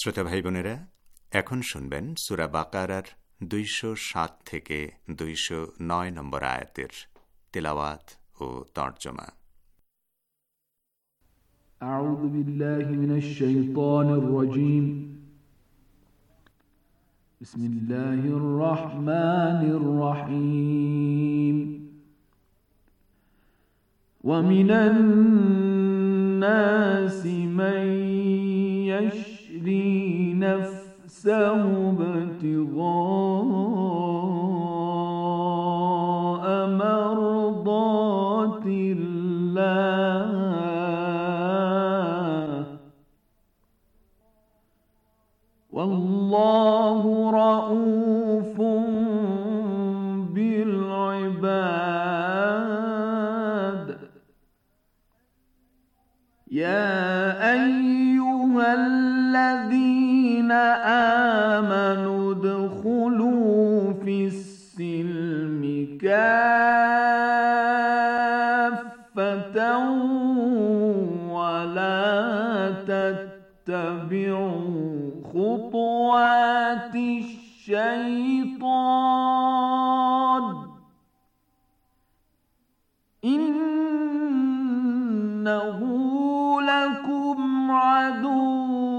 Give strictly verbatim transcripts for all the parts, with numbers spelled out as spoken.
শ্রোতা ভাই বোনেরা, এখন শুনবেন সূরা বাকারার দুইশো সাত থেকে দুইশো নয় নম্বর আয়াতের তিলাওয়াত ও তর্জমা। আউযু বিল্লাহি মিনাশ শাইতানির রাজীম। বিসমিল্লাহির রহমানির রহিম। ওয়া মিনান নাসি মান يشري نفسه ابتغاء مرضات الله والله رؤوف بالعباد. يا أيها الذين آمنوا ادخلوا في السلم كافة ولا تتبعوا خطوات الشيطان إنه لكم عدو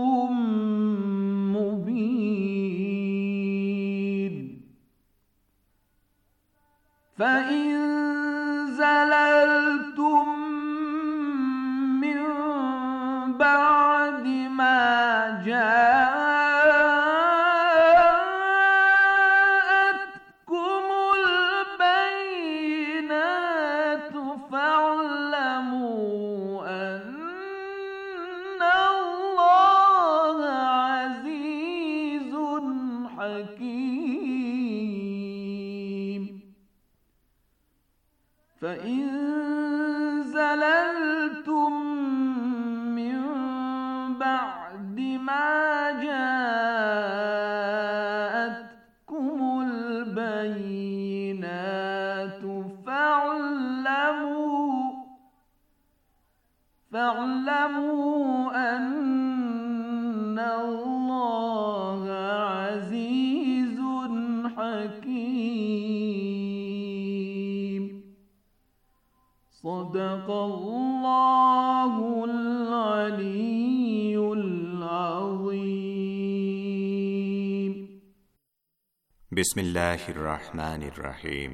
مبين. فإن زللتم من بعد ما جاءتكم البينات فاعلموا أن الله عزيز حكيم. فإن زللتم من بعد ما جاءتكم البينات فاعلموا فاعلموا أن الله عزيز حكيم. صدق الله العلي العظيم. বিসমিল্লাহির রহমানির রহিম।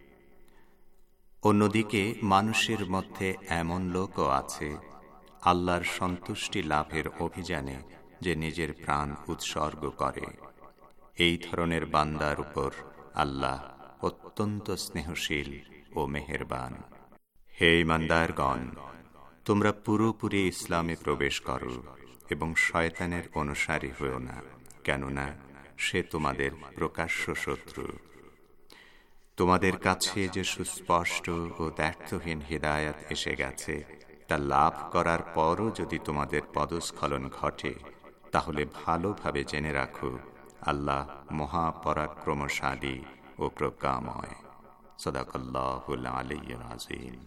অন্যদিকে মানুষের মধ্যে এমন লোকও আছে আল্লাহর সন্তুষ্টি লাভের অভিযানে যে নিজের প্রাণ উৎসর্গ করে। এই ধরনের বান্দার উপর আল্লাহ অত্যন্ত স্নেহশীল ও মেহেরবান। হে ঈমানদারগণ, তোমরা পুরোপুরি ইসলামে প্রবেশ করো এবং শয়তানের অনুসারী হও না, কেননা সে তোমাদের প্রকাশ্য শত্রু। তোমাদের কাছে যে সুস্পষ্ট ও দ্ব্যর্থহীন হিদায়াত এসে গেছে তা লাভ করার পরও যদি তোমাদের পদস্খলন ঘটে, তাহলে ভালোভাবে জেনে রাখো আল্লাহ মহাপরাক্রমশালী ও প্রজ্ঞাময়। সাদাকাল্লাহুল আলিয়্যুল আযীম।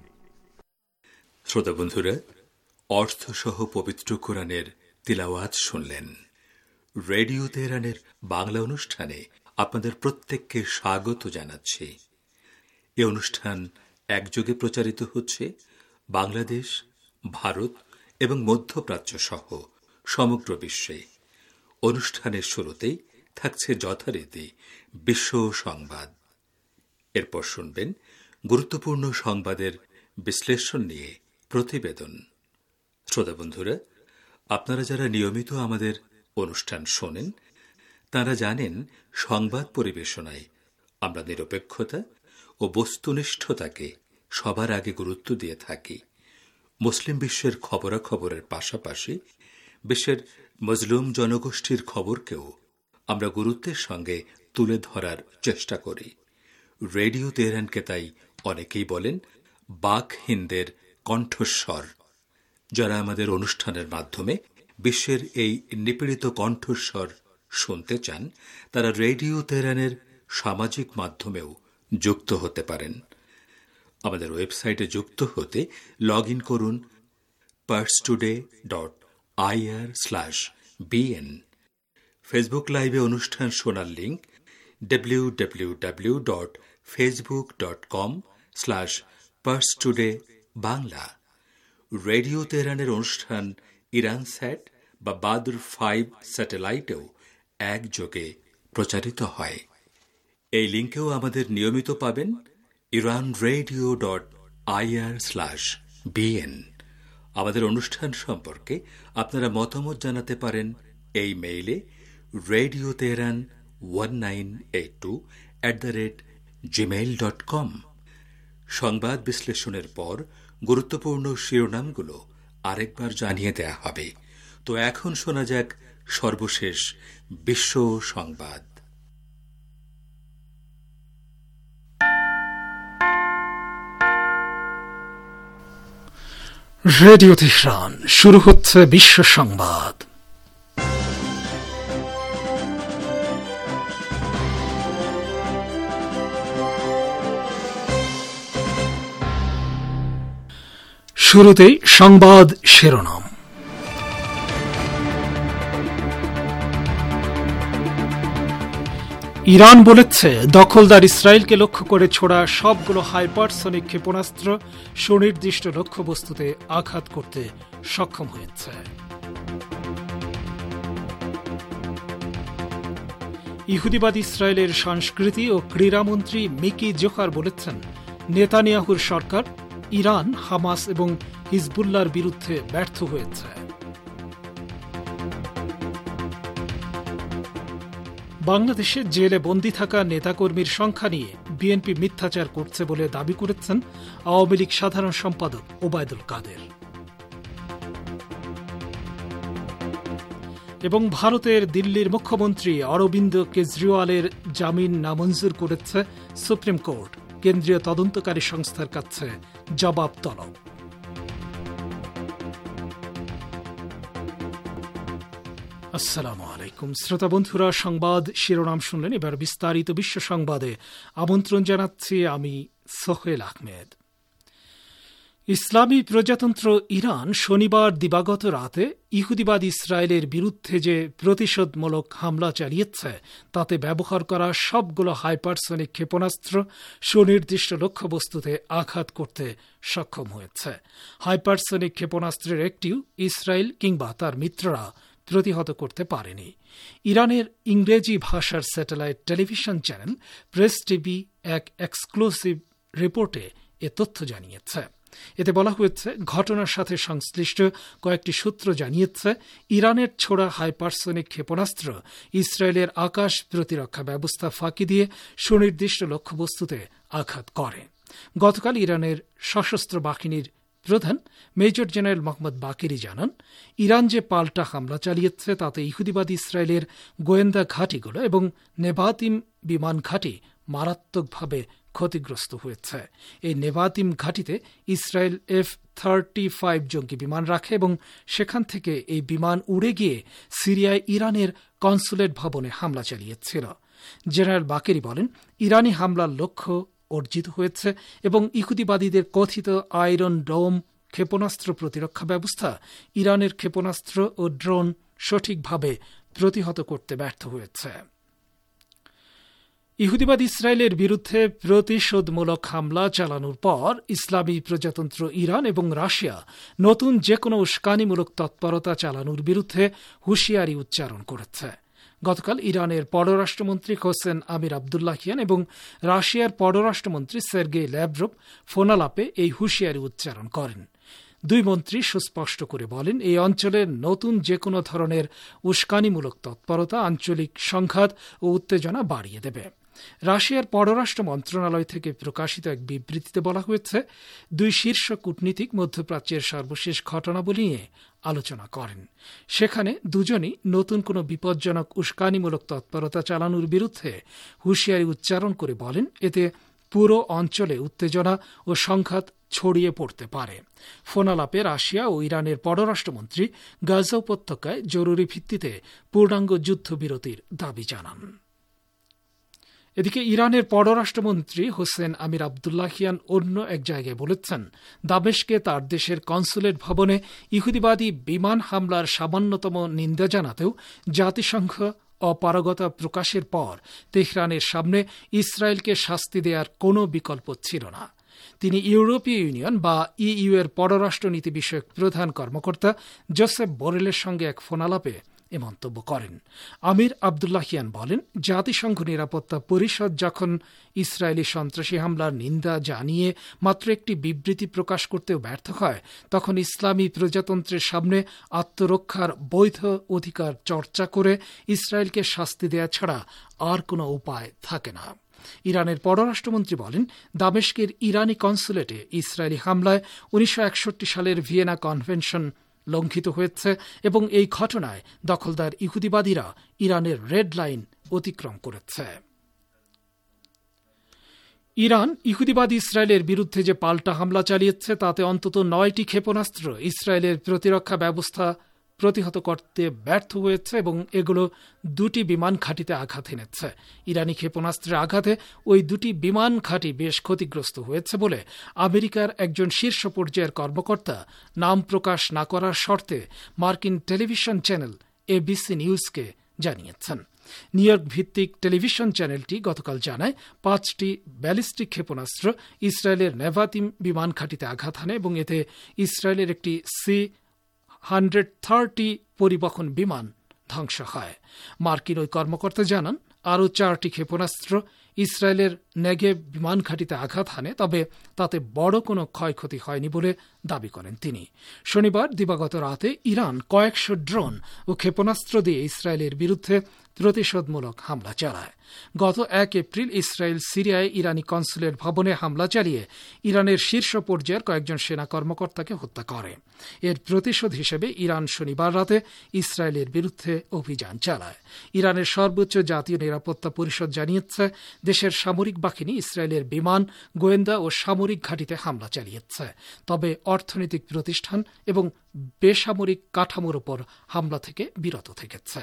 শ্রোতা বন্ধুরা, অর্থসহ পবিত্র কোরআনের তিলাওয়াত শুনলেন। রেডিও তেহরানের বাংলা অনুষ্ঠানে আপনাদের প্রত্যেককে স্বাগত জানাচ্ছি। এই অনুষ্ঠান একযোগে প্রচারিত হচ্ছে বাংলাদেশ, ভারত এবং মধ্যপ্রাচ্য সহ সমগ্র বিশ্বে। অনুষ্ঠানের শুরুতেই থাকছে যথারীতি বিশ্ব সংবাদ। এরপর শুনবেন গুরুত্বপূর্ণ সংবাদের বিশ্লেষণ নিয়ে প্রতিবেদন। শ্রোতা বন্ধুরা, আপনারা যারা নিয়মিত আমাদের অনুষ্ঠান শোনেন তারা জানেন সংবাদ পরিবেশনায় আমরা নিরপেক্ষতা ও বস্তুনিষ্ঠতাকে সবার আগে গুরুত্ব দিয়ে থাকি। মুসলিম বিশ্বের খবরাখবরের পাশাপাশি বিশ্বের মজলুম জনগোষ্ঠীর খবরকেও আমরা গুরুত্বের সঙ্গে তুলে ধরার চেষ্টা করি। রেডিও তেহরানকে তাই অনেকেই বলেন বাক হিন্দের কণ্ঠস্বর। যারা আমাদের অনুষ্ঠানের মাধ্যমে বিশ্বের এই নিপীড়িত কণ্ঠস্বর শুনতে চান, তারা রেডিও তেহরানের সামাজিক মাধ্যমেও যুক্ত হতে পারেন। আমাদের ওয়েবসাইটে যুক্ত হতে লগ ইন করুন Pars today dot IR slash BN. Facebook লাইভে অনুষ্ঠান শোনার link W W W dot Facebook dot com slash Pars today Bangla. Radio তেহরানের অনুষ্ঠান ইরান স্যাট বা বাদর ফাইভ স্যাটেলাইটেও একযোগে প্রচারিত হয়। এই লিঙ্কেও আমাদের নিয়মিত পাবেন Iran radio dot IR slash BN. আমাদের অনুষ্ঠান সম্পর্কে আপনারা মতামত জানাতে পারেন এই মেইলে radio Tehran one nine eight two at the rate Gmail dot com. সংবাদ বিশ্লেষণের পর গুরুত্বপূর্ণ শিরোনামগুলো আরেকবার জানিয়ে দেয়া হবে। তো এখন শোনা যাক সর্বশেষ বিশ্ব সংবাদ। রেডিও তেহরান, শুরু হচ্ছে বিশ্ব সংবাদ। শুরুতেই সংবাদ শিরোনাম। ইরান বলেছে দখলদার ইসরায়েলকে লক্ষ্য করে ছোড়া সবগুলো হাইপারসনিক ক্ষেপণাস্ত্র সুনির্দিষ্ট লক্ষ্যবস্তুতে আঘাত করতে সক্ষম হয়েছে। ইহুদিবাদ ইসরায়েলের সংস্কৃতি ও ক্রীড়ামন্ত্রী মিকি জোহার বলেছেন নেতানিয়াহুর সরকার ইরান, হামাস এবং হিজবুল্লাহর বিরুদ্ধে ব্যর্থ হয়েছে। বাংলাদেশে জেলে বন্দী থাকা নেতাকর্মীর সংখ্যা নিয়ে বিএনপি মিথ্যাচার করছে বলে দাবি করেছেন আওয়ামী লীগ সাধারণ সম্পাদক ওবায়দুল কাদের। এবং ভারতের দিল্লির মুখ্যমন্ত্রী অরবিন্দ কেজরিওয়ালের জামিন নামঞ্জুর করেছে সুপ্রিম কোর্ট। কেন্দ্রীয় তদন্তকারী সংস্থার কাছে জবাব তলব। আসসালামু আলাইকুম শ্রোতা বন্ধুরা, সংবাদ শিরোনাম শুনলেন। এবার বিস্তারিত বিশ্ব সংবাদে আমন্ত্রণ জানাচ্ছি আমি সোহেল আহমেদ। ইসলামী প্রজাতন্ত্র ইরান শনিবার দিবাগত রাতে ইহুদিবাদ ইসরায়েলের বিরুদ্ধে যে প্রতিশোধমূলক হামলা চালিয়েছে তাতে ব্যবহার করা সবগুলো হাইপারসনিক ক্ষেপণাস্ত্র সুনির্দিষ্ট লক্ষ্যবস্তুতে আঘাত করতে সক্ষম হয়েছে। হাইপারসনিক ক্ষেপণাস্ত্রের একটিও ইসরায়েল কিংবা তার মিত্ররা প্রতিহত করতে পারেনি। ইরানের ইংরেজি ভাষার satellite television channel Press TV এক এক্সক্লুসিভ রিপোর্টে এ তথ্য জানিয়েছে। এতে বলা হয়েছে ঘটনার সাথে সংশ্লিষ্ট কয়েকটি সূত্র জানিয়েছে ইরানের ছোড়া হাইপারসনিক ক্ষেপণাস্ত্র ইসরায়েলের আকাশ প্রতিরক্ষা ব্যবস্থা ফাঁকি দিয়ে সুনির্দিষ্ট লক্ষ্যবস্তুতে আঘাত করে। গতকাল ইরানের সশস্ত্র বাহিনীর প্রধান মেজর জেনারেল মোহাম্মদ বাকেরি জানান ইরান যে পাল্টা হামলা চালিয়েছে তাতে ইহুদিবাদ ইসরায়েলের গোয়েন্দা ঘাঁটিগুলো এবং নেভাতিম বিমান ঘাঁটি মারাত্মকভাবে ক্ষতিগ্রস্ত হয়েছে। এই নেভাতিম ঘাঁটিতে ইসরায়েল এফ থার্টি ফাইভ জঙ্গি বিমান রাখে এবং সেখান থেকে এই বিমান উড়ে গিয়ে সিরিয়ায় ইরানের কনসুলেট ভবনে হামলা চালিয়েছিল। জেনারেল বাকেরি বলেন ইরানি হামলার লক্ষ্য অর্জিত হয়েছে এবং ইহুদিবাদীদের কথিত আয়রন ডোম ক্ষেপণাস্ত্র প্রতিরক্ষা ব্যবস্থা ইরানের ক্ষেপণাস্ত্র ও ড্রোন সঠিকভাবে প্রতিহত করতে ব্যর্থ হয়েছে। ইহুদিবাদ ইসরায়েলের বিরুদ্ধে প্রতিশোধমূলক হামলা চালানোর পর ইসলামী প্রজাতন্ত্র ইরান এবং রাশিয়া নতুন যে কোনো উস্কানিমূলক তৎপরতা চালানোর বিরুদ্ধে হুঁশিয়ারি উচ্চারণ করেছে। গতকাল ইরানের পররাষ্ট্রমন্ত্রী হোসেন আমির আবদুল্লাহিয়ান এবং রাশিয়ার পররাষ্ট্রমন্ত্রী সের্গেই ল্যাভরভ ফোনালাপে এই হুঁশিয়ারি উচ্চারণ করেন। দুই মন্ত্রী সুস্পষ্ট করে বলেন এই অঞ্চলের নতুন যে কোনো ধরনের উস্কানিমূলক তৎপরতা আঞ্চলিক সংঘাত ও উত্তেজনা বাড়িয়ে দেবে। রাশিয়ার পররাষ্ট্র মন্ত্রণালয় থেকে প্রকাশিত এক বিবৃতিতে বলা হয়েছে দুই শীর্ষ কূটনীতিক মধ্যপ্রাচ্যের সর্বশেষ ঘটনাবলী নিয়ে আলোচনা করেন। সেখানে দুজনই নতুন কোনো বিপজ্জনক উস্কানিমূলক তৎপরতা চালানোর বিরুদ্ধে হুঁশিয়ারি উচ্চারণ করে বলেন এতে পুরো অঞ্চলে উত্তেজনা ও সংঘাত ছড়িয়ে পড়তে পারে। ফোনালাপে রাশিয়া ও ইরানের পররাষ্ট্রমন্ত্রী গাজা উপত্যকায় জরুরি ভিত্তিতে পূর্ণাঙ্গ যুদ্ধবিরতির দাবি জানান। এদিকে ইরানের পররাষ্ট্রমন্ত্রী হোসেন আমির আবদুল্লাহিয়ান অন্য এক জায়গায় বলেছেন দামেস্কে তার দেশের কনসুলেট ভবনে ইহুদিবাদী বিমান হামলার সামান্যতম নিন্দা জানাতেও জাতিসংঘ অপারগতা প্রকাশের পর তেহরানের সামনে ইসরায়েলকে শাস্তি দেওয়ার কোনো বিকল্প ছিল না। তিনি ইউরোপীয় ইউনিয়ন বা ইইউ এর পররাষ্ট্রনীতি বিষয়ক প্রধান কর্মকর্তা জোসেফ বোরেলের সঙ্গে এক ফোনালাপে এ মন্তব্য করেন। আমির আবদুল্লাহিয়ান বলেন, জাতিসংঘ নিরাপত্তা পরিষদ যখন ইসরায়েলি সন্ত্রাসী হামলার নিন্দা জানিয়ে মাত্র একটি বিবৃতি প্রকাশ করতেও ব্যর্থ হয়, তখন ইসলামী প্রজাতন্ত্রের সামনে আত্মরক্ষার বৈধ অধিকার চর্চা করে ইসরায়েলকে শাস্তি দেয়া ছাড়া আর কোনো উপায় থাকে না। ইরানের পররাষ্ট্রমন্ত্রী বলেন, দামেস্কের ইরানি কনসুলেটে ইসরায়েলি হামলায় উনিশশো একষট্টি সালের ভিয়েনা কনভেনশন লঙ্ঘিত হয়েছে এবং এই ঘটনায় দখলদার ইহুদিবাদীরা ইরানের রেড লাইন অতিক্রম করেছে। ইরান ইহুদিবাদী ইসরায়েলের বিরুদ্ধে যে পাল্টা হামলা চালিয়েছে তাতে অন্তত নয়টি ক্ষেপণাস্ত্র ইসরায়েলের প্রতিরক্ষা ব্যবস্থা প্রতিহত করতে ব্যর্থ হয়েছে এবং এগুলো দুটি বিমান ঘাঁটিতে আঘাত এনেছে। ইরানি ক্ষেপণাস্ত্রের আঘাতে ওই দুটি বিমান ঘাঁটি বেশ ক্ষতিগ্রস্ত হয়েছে বলে আমেরিকার একজন শীর্ষ পর্যায়ের কর্মকর্তা নাম প্রকাশ না করার শর্তে মার্কিন টেলিভিশন চ্যানেল এবিসি নিউজকে জানিয়েছেন। নিউইয়র্ক ভিত্তিক টেলিভিশন চ্যানেলটি গতকাল জানায়, পাঁচটি ব্যালিস্টিক ক্ষেপণাস্ত্র ইসরায়েলের নেভাতিম বিমান ঘাঁটিতে আঘাত হানে এবং এতে ইসরায়েলের একটি সি হান্ড্রেড থার্টি পরিবহন বিমান ধ্বংস হয়। মার্কিন ওই কর্মকর্তা জানান, আরও চারটি ক্ষেপণাস্ত্র ইসরায়েলের নেগেভ বিমান ঘাঁটিতে আঘাত হানে, তবে তাতে বড় কোনো ক্ষয়ক্ষতি হয়নি বলে দাবি করেন তিনি। শনিবার দিবাগত রাতে ইরান কয়েকশো ড্রোন ও ক্ষেপণাস্ত্র দিয়ে ইসরায়েলের বিরুদ্ধে প্রতিশোধমূলক হামলা চালায়। গত এক এপ্রিল ইসরায়েল সিরিয়ায় ইরানি কনসুলেট ভবনে হামলা চালিয়ে ইরানের শীর্ষ পর্যায়ের কয়েকজন সেনা কর্মকর্তাকে হত্যা করে। এর প্রতিশোধ হিসেবে ইরান শনিবার রাতে ইসরায়েলের বিরুদ্ধে অভিযান চালায়। ইরানের সর্বোচ্চ জাতীয় নিরাপত্তা পরিষদ জানিয়েছে, দেশের সামরিক বাহিনী ইসরায়েলের বিমান, গোয়েন্দা ও সামরিক ঘাঁটিতে হামলা চালিয়েছে, তবে অর্থনৈতিক প্রতিষ্ঠান এবং বেসামরিক কাঠামোর উপর হামলা থেকে বিরত থেকেছে।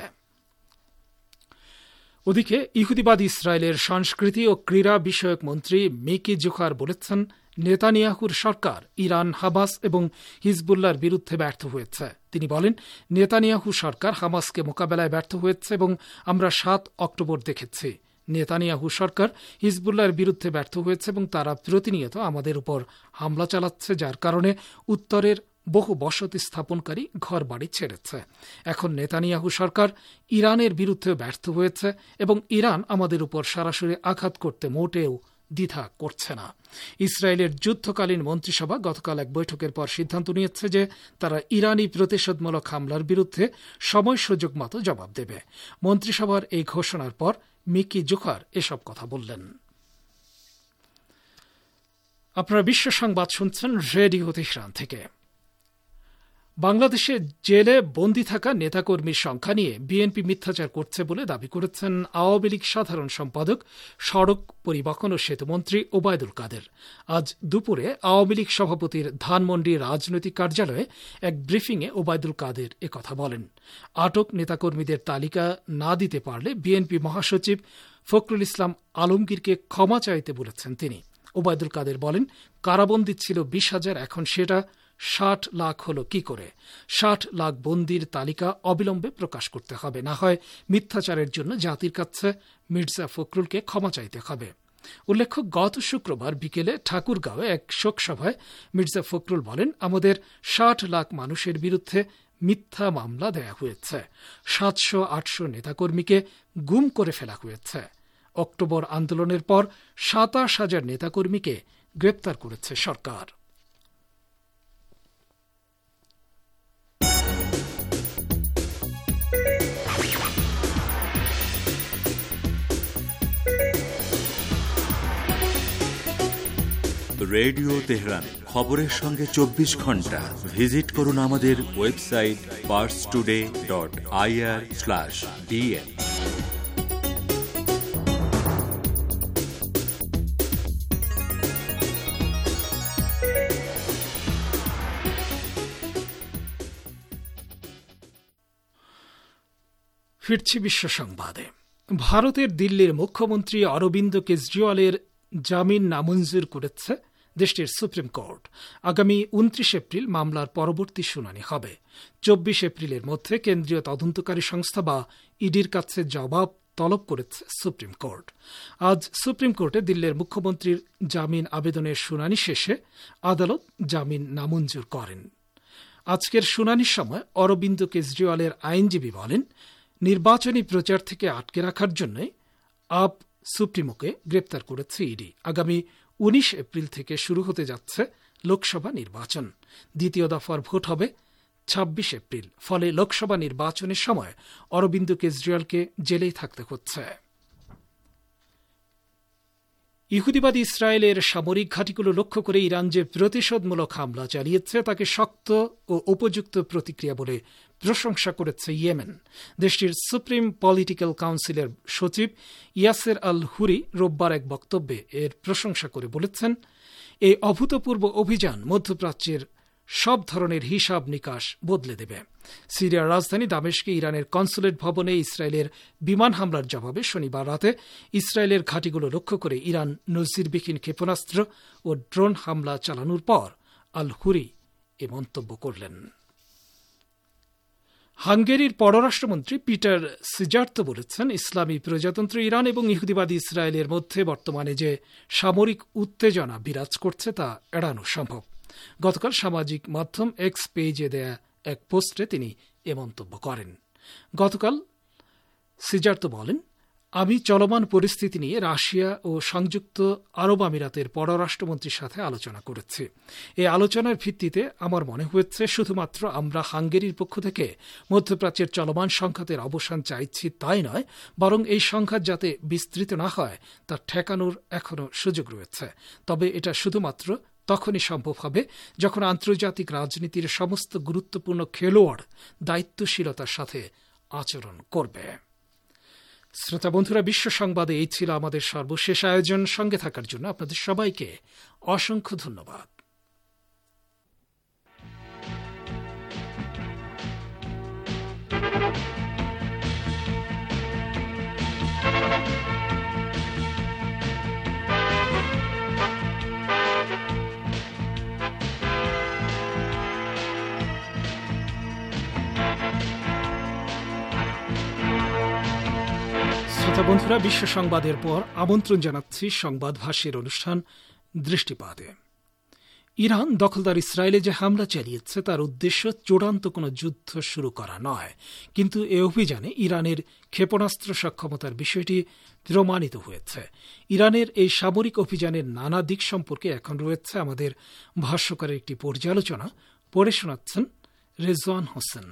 ওদিকে ইহুদিবাদী ইসরায়েলের সংস্কৃতি ও ক্রীড়া বিষয়ক মন্ত্রী মিকি জুখার বলেছেন, নেতানিয়াহুর সরকার ইরান, হামাস এবং হিজবুল্লাহর বিরুদ্ধে ব্যর্থ হয়েছে। তিনি বলেন, নেতানিয়াহু সরকার হামাসকে মোকাবেলায় ব্যর্থ হয়েছে এবং আমরা সাত অক্টোবর দেখেছি। নেতানিয়াহু সরকার হিজবুল্লাহর বিরুদ্ধে ব্যর্থ হয়েছে এবং তারা প্রতিনিয়ত আমাদের উপর হামলা চালাচ্ছে, যার কারণে উত্তরের বহু বসতি স্থাপনকারী ঘর বাড়ি ছেড়েছে। এখন নেতানিয়াহু সরকার ইরানের বিরুদ্ধে ব্যর্থ হয়েছে এবং ইরান আমাদের উপর সরাসরি আঘাত করতে মোটেও দ্বিধা করছে না। ইসরায়েলের যুদ্ধকালীন মন্ত্রিসভা গতকাল এক বৈঠকের পর সিদ্ধান্ত নিয়েছে যে তারা ইরানি প্রতিশোধমূলক হামলার বিরুদ্ধে সময় সুযোগ মতো জবাব দেবে। মন্ত্রিসভার এই ঘোষণার পর মিকি জুখার এসব কথা বললেন। আপনারা বিশ্ব সংবাদ শুনছেন রেডিও তেহরান থেকে। বাংলাদেশে জেলে বন্দী থাকা নেতাকর্মীর সংখ্যা নিয়ে বিএনপি মিথ্যাচার করছে বলে দাবি করেছেন আওয়ামী লীগ সাধারণ সম্পাদক, সড়ক পরিবহন ও সেতুমন্ত্রী ওবায়দুল কাদের। আজ দুপুরে আওয়ামী লীগ সভাপতির ধানমন্ডি রাজনৈতিক কার্যালয়ে এক ব্রিফিংয়ে ওবায়দুল কাদের একথা বলেন। আটক নেতাকর্মীদের তালিকা না দিতে পারলে বিএনপি মহাসচিব ফখরুল ইসলাম আলমগীরকে ক্ষমা চাইতে বলেছেন তিনি। ওবায়দুল কাদের বলেন, কারাবন্দী ছিল বিশ হাজার, এখন সেটা ষাট লাখ হল কি করে? ষাট লাখ বন্দির তালিকা অবিলম্বে প্রকাশ করতে হবে, না হয় মিথ্যাচারের জন্য জাতির কাছে মির্জা ফখরুলকে ক্ষমা চাইতে হবে। উল্লেখ্য, গত শুক্রবার বিকেলে ঠাকুরগাঁওয়ে এক শোকসভায় মির্জা ফখরুল বলেন, আমাদের ষাট লাখ মানুষের বিরুদ্ধে মিথ্যা মামলা দেয়া হয়েছে, সাতশো আটশো নেতাকর্মীকে গুম করে ফেলা হয়েছে। অক্টোবর আন্দোলনের পর সাতাশ হাজার নেতাকর্মীকে গ্রেপ্তার করেছে সরকার। রেডিও তেহরান, খবরের সঙ্গে চব্বিশ ঘন্টা। ভিজিট করুন আমাদের website Pars today dot IR slash DN. ফিরছি বিশ্ব সংবাদে। ভারতের দিল্লির মুখ্যমন্ত্রী অরবিন্দ কেজরিওয়ালের জামিন নামঞ্জুর করেছে দেশটির সুপ্রিম কোর্ট। আগামী উনত্রিশ এপ্রিল মামলার পরবর্তী শুনানি হবে। চব্বিশ এপ্রিলের মধ্যে কেন্দ্রীয় তদন্তকারী সংস্থা বা ইডির কাছে জবাব তলব করেছে সুপ্রিম কোর্ট। আজ সুপ্রিম কোর্টে দিল্লির মুখ্যমন্ত্রীর জামিন আবেদনের শুনানি শেষে আদালত জামিন নামঞ্জুর করেন। আজকের শুনানির সময় অরবিন্দ কেজরিওয়ালের আইনজীবী বলেন, নির্বাচনী প্রচার থেকে আটকে রাখার জন্য আপ সুপ্রিমোকে গ্রেপ্তার করেছে ইডি। আগামী উনিশ এপ্রিল থেকে শুরু হতে যাচ্ছে লোকসভা নির্বাচন। দ্বিতীয় দফার ভোট হবে ছাব্বিশ এপ্রিল। ফলে লোকসভা নির্বাচনের সময় অরবিন্দ কেজরিওয়ালকে জেলেই থাকতে হচ্ছে। ইহুদিবাদী ইসরায়েলের সামরিক ঘাঁটিগুলো লক্ষ্য করে ইরান যে প্রতিশোধমূলক হামলা চালিয়েছে তাকে শক্ত ও উপযুক্ত প্রতিক্রিয়া বলে প্রশংসা করেছে ইয়েমেন। দেশটির সুপ্রিম পলিটিক্যাল কাউন্সিলের সচিব ইয়াসের আল হুরি রোববার এক বক্তব্যে এর প্রশংসা করে বলেছেন, এই অভূতপূর্ব অভিযান মধ্যপ্রাচ্যের সব ধরনের হিসাব নিকাশ বদলে দেবে। সিরিয়ার রাজধানী দামেস্কে ইরানের কনসুলেট ভবনে ইসরায়েলের বিমান হামলার জবাবে শনিবার রাতে ইসরায়েলের ঘাঁটিগুলো লক্ষ্য করে ইরান নজিরবিহীন ক্ষেপণাস্ত্র ও ড্রোন হামলা চালানোর পর আল হুরি এ মন্তব্য করলেন। হাঙ্গেরির পররাষ্ট্রমন্ত্রী পিটার সিজার্তো বলেছেন, ইসলামী প্রজাতন্ত্র ইরান এবং ইহুদিবাদী ইসরায়েলের মধ্যে বর্তমানে যে সামরিক উত্তেজনা বিরাজ করছে তা এড়ানো সম্ভব। গতকাল সামাজিক মাধ্যম এক্স পেজে দেয়া এক পোস্টে তিনি এ মন্তব্য করেন। গতকাল সিজার্তো বলেন, আমি চলমান পরিস্থিতি নিয়ে রাশিয়া ও সংযুক্ত আরব আমিরাতের পররাষ্ট্রমন্ত্রীর সাথে আলোচনা করেছি। এই আলোচনার ভিত্তিতে আমার মনে হয়েছে শুধুমাত্র আমরা হাঙ্গেরির পক্ষ থেকে মধ্যপ্রাচ্যের চলমান সংঘাতের অবসান চাইছি তাই নয়, বরং এই সংঘাত যাতে বিস্তৃত না হয় তা ঠেকানোর এখনও সুযোগ রয়েছে। তবে এটা শুধুমাত্র তখনই সম্ভব হবে যখন আন্তর্জাতিক রাজনীতির সমস্ত গুরুত্বপূর্ণ খেলোয়াড় দায়িত্বশীলতার সাথে আচরণ করবে। শ্রোতা বন্ধুরা, বিশ্ব সংবাদে এই ছিল আমাদের সর্বশেষ আয়োজন। সঙ্গে থাকার জন্য আপনাদের সবাইকে অসংখ্য ধন্যবাদ। বন্ধুরা, বিশ্ব সংবাদের পর আমন্ত্রণ জানাচ্ছি সংবাদ ভাষ্যের অনুষ্ঠান দৃষ্টিপাতে। ইরান দখলদার ইসরায়েলে যে হামলা চালিয়েছে তার উদ্দেশ্য চূড়ান্ত কোনো যুদ্ধ শুরু করা নয়, কিন্তু এ অভিযানে ইরানের ক্ষেপণাস্ত্র সক্ষমতার বিষয়টি প্রমাণিত হয়েছে। ইরানের এই সামরিক অভিযানের নানা দিক সম্পর্কে এখন রয়েছে আমাদের ভাষ্যকারের একটি পর্যালোচনা। পড়ে শোনাচ্ছেন রেজওয়ান হোসেন।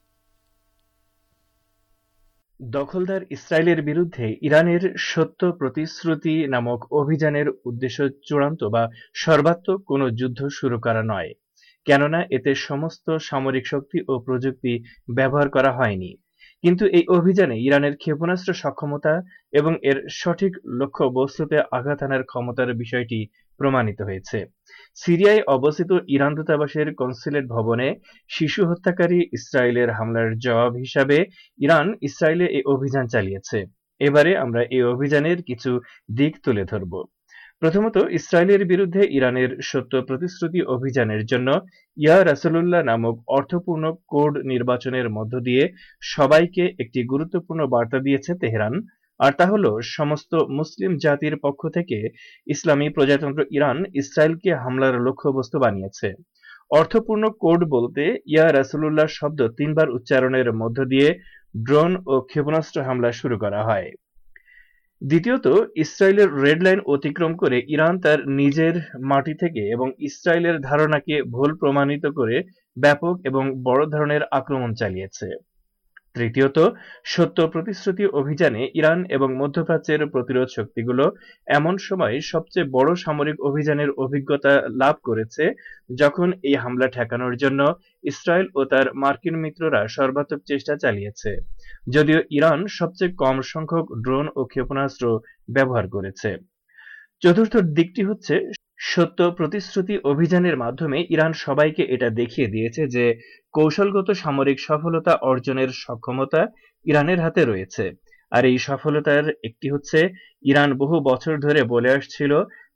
দখলদার ইসরায়েলের বিরুদ্ধে ইরানের সত্য প্রতিশ্রুতি নামক অভিযানের উদ্দেশ্য চূড়ান্ত বা সর্বাত্মক কোনো যুদ্ধ শুরু করা নয়, কেননা এতে সমস্ত সামরিক শক্তি ও প্রযুক্তি ব্যবহার করা হয়নি। কিন্তু এই অভিযানে ইরানের ক্ষেপণাস্ত্র সক্ষমতা এবং এর সঠিক লক্ষ্য বস্তুতে আঘাত হানার ক্ষমতার বিষয়টি প্রমাণিত হয়েছে। সিরিয়ায় অবস্থিত ইরান দূতাবাসের কনসুলেট ভবনে শিশু হত্যাকারী ইসরায়েলের হামলার জবাব হিসাবে ইরান ইসরায়েলে এই অভিযান চালিয়েছে। এবারে আমরা এই অভিযানের কিছু দিক তুলে ধরব। প্রথমত, ইসরায়েলের বিরুদ্ধে ইরানের সত্য প্রতিশ্রুতি অভিযানের জন্য ইয়া রাসূলুল্লাহ নামক অর্থপূর্ণ কোড নির্বাচনের মধ্য দিয়ে সবাইকে একটি গুরুত্বপূর্ণ বার্তা দিয়েছে তেহরান, আর তা হল সমস্ত মুসলিম জাতির পক্ষ থেকে ইসলামী প্রজাতন্ত্র ইরান ইসরায়েলকে হামলার লক্ষ্যবস্তু বানিয়েছে। অর্থপূর্ণ কোড বলতে ইয়া রাসূলুল্লাহ শব্দ তিনবার উচ্চারণের মধ্য দিয়ে ড্রোন ও ক্ষেপণাস্ত্র হামলা শুরু করা হয়। দ্বিতীয়ত, ইসরায়েলের রেড লাইন অতিক্রম করে ইরান তার নিজের মাটি থেকে এবং ইসরায়েলের ধারণাকে ভুল প্রমাণিত করে ব্যাপক এবং বড় ধরনের আক্রমণ চালিয়েছে। তৃতীয়ত, সত্য প্রতিশ্রুতি অভিযানে ইরান এবং মধ্যপ্রাচ্যের প্রতিরোধ শক্তিগুলো এমন সময় সবচেয়ে বড় সামরিক অভিযানের অভিজ্ঞতা লাভ করেছে যখন এই হামলা ঠেকানোর জন্য ইসরায়েল ও তার মার্কিন মিত্ররা সর্বাত্মক চেষ্টা চালিয়েছে, যদিও ইরান সবচেয়ে কম সংখ্যক ড্রোন ও ক্ষেপণাস্ত্র ব্যবহার করেছে। চতুর্থ দিকটি হচ্ছে, সত্য প্রতিশ্রুতি অভিযানের মাধ্যমে ইরান সবাইকে এটা দেখিয়ে দিয়েছে যে কৌশলগত সামরিক সফলতা অর্জনের সক্ষমতা ইরানের হাতে রয়েছে। আর এই সফলতার একটি হচ্ছে, ইরান বহু বছর ধরে বলে আসছিল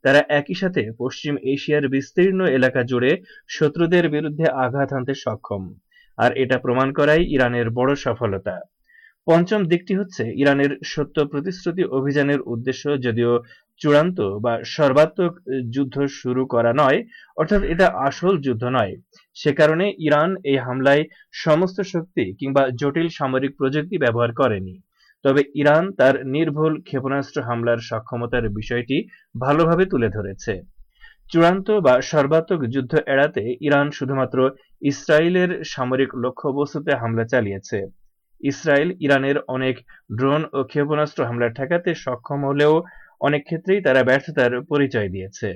তারা একই সাথে পশ্চিম এশিয়ার বিস্তীর্ণ এলাকা জুড়ে শত্রুদের বিরুদ্ধে আঘাত হানতে সক্ষম, আর এটা প্রমাণ করাই ইরানের বড় সফলতা। পঞ্চম দিকটি হচ্ছে ইরানের সত্য প্রতিশ্রুতি অভিযানের উদ্দেশ্য যদিও চূড়ান্ত বা সর্বাত্মক যুদ্ধ শুরু করা নয়, অর্থাৎ এটা আসল যুদ্ধ নয়। সে কারণে ইরান এই হামলায় সমস্ত শক্তি কিংবা জটিল সামরিক প্রযুক্তি ব্যবহার করেনি। তবে ইরান তার নির্ভুল ক্ষেপণাস্ত্র হামলার সক্ষমতার বিষয়টি ভালোভাবে তুলে ধরেছে। চূড়ান্ত বা সর্বাত্মক যুদ্ধ এড়াতে ইরান শুধুমাত্র ইসরায়েলের সামরিক লক্ষ্যবস্তুতে হামলা চালিয়েছে। ইসরায়েল ইরানের অনেক ড্রোন ও ক্ষেপণাস্ত্র হামলা ঠেকাতে সক্ষম হলেও অনেক ক্ষেত্রেই তারা ব্যর্থতার পরিচয় দিয়েছে।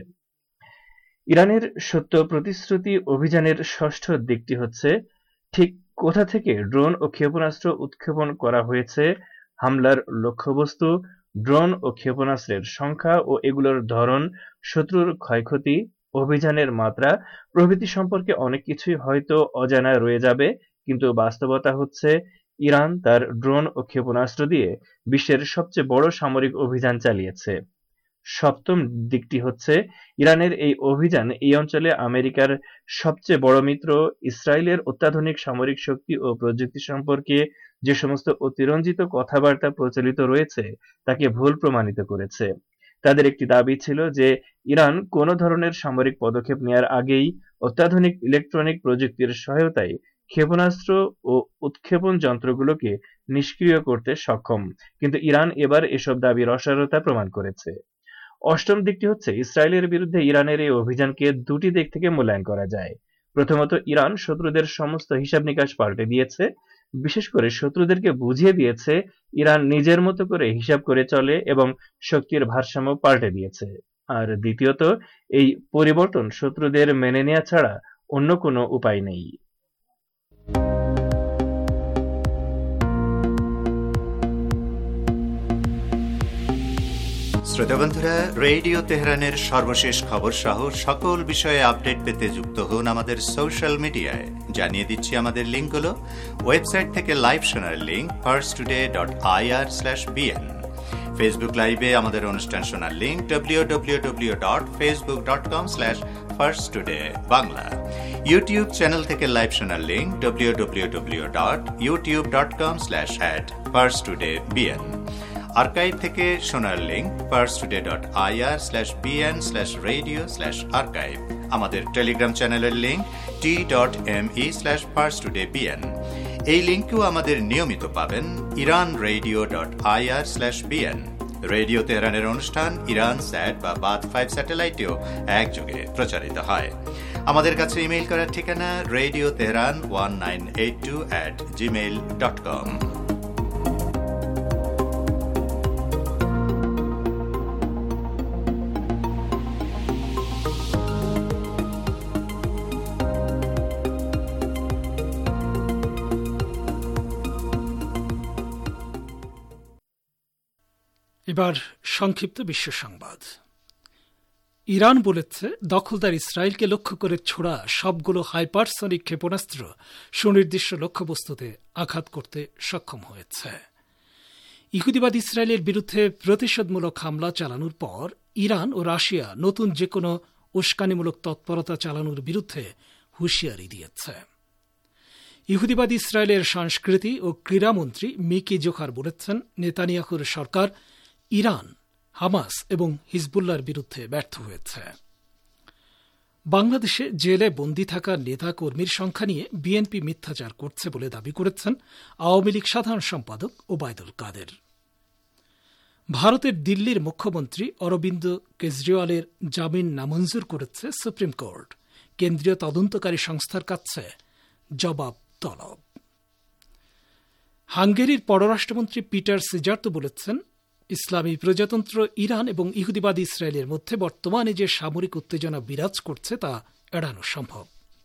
ইরানের সত্য প্রতিশ্রুতি অভিযানের ষষ্ঠ দিকটি হচ্ছে ঠিক কোথা থেকে ড্রোন ও ক্ষেপণাস্ত্র উৎক্ষেপণ করা হয়েছে, হামলার লক্ষ্যবস্তু, ড্রোন ও ক্ষেপণাস্ত্রের সংখ্যা ও এগুলোর ধরন, শত্রুর ক্ষয়ক্ষতি, অভিযানের মাত্রা প্রভৃতি সম্পর্কে অনেক কিছুই হয়তো অজানা রয়ে যাবে, কিন্তু বাস্তবতা হচ্ছে ইরান তার ড্রোন ও ক্ষেপণাস্ত্র দিয়ে বিশ্বের সবচেয়ে বড় সামরিক অভিযান চালিয়েছে। সপ্তম দিকটি হচ্ছে ইরানের এই অভিযান এই অঞ্চলে আমেরিকার সবচেয়ে বড় মিত্র ইসরায়েলের অত্যাধুনিক সামরিক শক্তি ও প্রযুক্তি সম্পর্কে যে সমস্ত অতিরঞ্জিত কথাবার্তা প্রচলিত রয়েছে তাকে ভুল প্রমাণিত করেছে। তাদের একটি দাবি ছিল যে ইরান কোনো ধরনের সামরিক পদক্ষেপ নেওয়ার আগেই অত্যাধুনিক ইলেকট্রনিক প্রযুক্তির সহায়তায় ক্ষেপণাস্ত্র ও উৎক্ষেপণ যন্ত্রগুলোকে নিষ্ক্রিয় করতে সক্ষম, কিন্তু ইরান এবার এসব দাবির অসারতা প্রমাণ করেছে। অষ্টম দিকটি হচ্ছে ইসরায়েলের বিরুদ্ধে ইরানের এই অভিযানকে দুটি দিক থেকে মূল্যায়ন করা যায়। প্রথমত, ইরান শত্রুদের সমস্ত হিসাব নিকাশ পাল্টে দিয়েছে, বিশেষ করে শত্রুদেরকে বুঝিয়ে দিয়েছে ইরান নিজের মতো করে হিসাব করে চলে এবং শক্তির ভারসাম্য পাল্টে দিয়েছে। আর দ্বিতীয়ত, এই পরিবর্তন শত্রুদের মেনে নেওয়া ছাড়া অন্য কোনো উপায় নেই। শ্রোতা বন্ধুরা, রেডিও তেহরানের সর্বশেষ খবর সহ সকল বিষয়ে আপডেট পেতে যুক্ত হন আমাদের সোশ্যাল মিডিয়ায়। জানিয়ে দিচ্ছি আমাদের লিঙ্কগুলো। ওয়েবসাইট থেকে লাইভ শোনার link first today dot IR slash BN. Facebook লাইভে আমাদের অনুষ্ঠান শোনার link W W W dot Facebook dot com slash first today Bangla. YouTube channel থেকে লাইভ শোনার link W W W dot YouTube dot com slash at first today BN. Archive থেকে শোনার link first today dot IR slash BN slash radio slash archive. আমাদের Telegram চ্যানেলের link T dot M E slash first today BN. এই লিঙ্কেও আমাদের নিয়মিত পাবেন Iran radio dot IR slash BN. Radio তেহরানের অনুষ্ঠান ইরান স্যাট বা বাদ ফাইভ স্যাটেলাইটেও একযোগে প্রচারিত হয়। আমাদের কাছে ইমেইল করার ঠিকানা radio Tehran one nine eight two at Gmail dot com. এবার সংক্ষিপ্ত বিশ্ব সংবাদ। ইরান বলেছে দখলদার ইসরায়েলকে লক্ষ্য করে ছোড়া সবগুলো হাইপারসনিক ক্ষেপণাস্ত্র সুনির্দিষ্ট লক্ষ্যবস্তুতে আঘাত করতে সক্ষম হয়েছে। ইহুদিবাদ ইসরায়েলের বিরুদ্ধে প্রতিশোধমূলক হামলা চালানোর পর ইরান ও রাশিয়া নতুন যে কোনো উস্কানিমূলক তৎপরতা চালানোর বিরুদ্ধে হুঁশিয়ারি দিয়েছে। ইহুদিবাদ ইসরায়েলের সংস্কৃতি ও ক্রীড়ামন্ত্রী মিকি জোখার বলেছেন নেতানিয়াহুর সরকার ইরান, হামাস এবং হিজবুল্লাহর বিরুদ্ধে ব্যর্থ হয়েছে। বাংলাদেশে জেলে বন্দী থাকা নেতা কর্মীর সংখ্যা নিয়ে বিএনপি মিথ্যাচার করছে বলে দাবি করেছেন আওয়ামী লীগ সাধারণ সম্পাদক ওবায়দুল কাদের। ভারতের দিল্লির মুখ্যমন্ত্রী অরবিন্দ কেজরিওয়ালের জামিন নামঞ্জুর করেছে সুপ্রিম কোর্ট। কেন্দ্রীয় তদন্তকারী সংস্থার কাছে জবাব তলব। হাঙ্গেরির পররাষ্ট্রমন্ত্রী পিটার সিজার্তো বলেছেন ইসলামী প্রজাতন্ত্র ইরান এবং ইহুদিবাদী ইসরায়েলের মধ্যে বর্তমানে যে সামরিক উত্তেজনা বিরাজ করছে তা এড়ানো সম্ভব।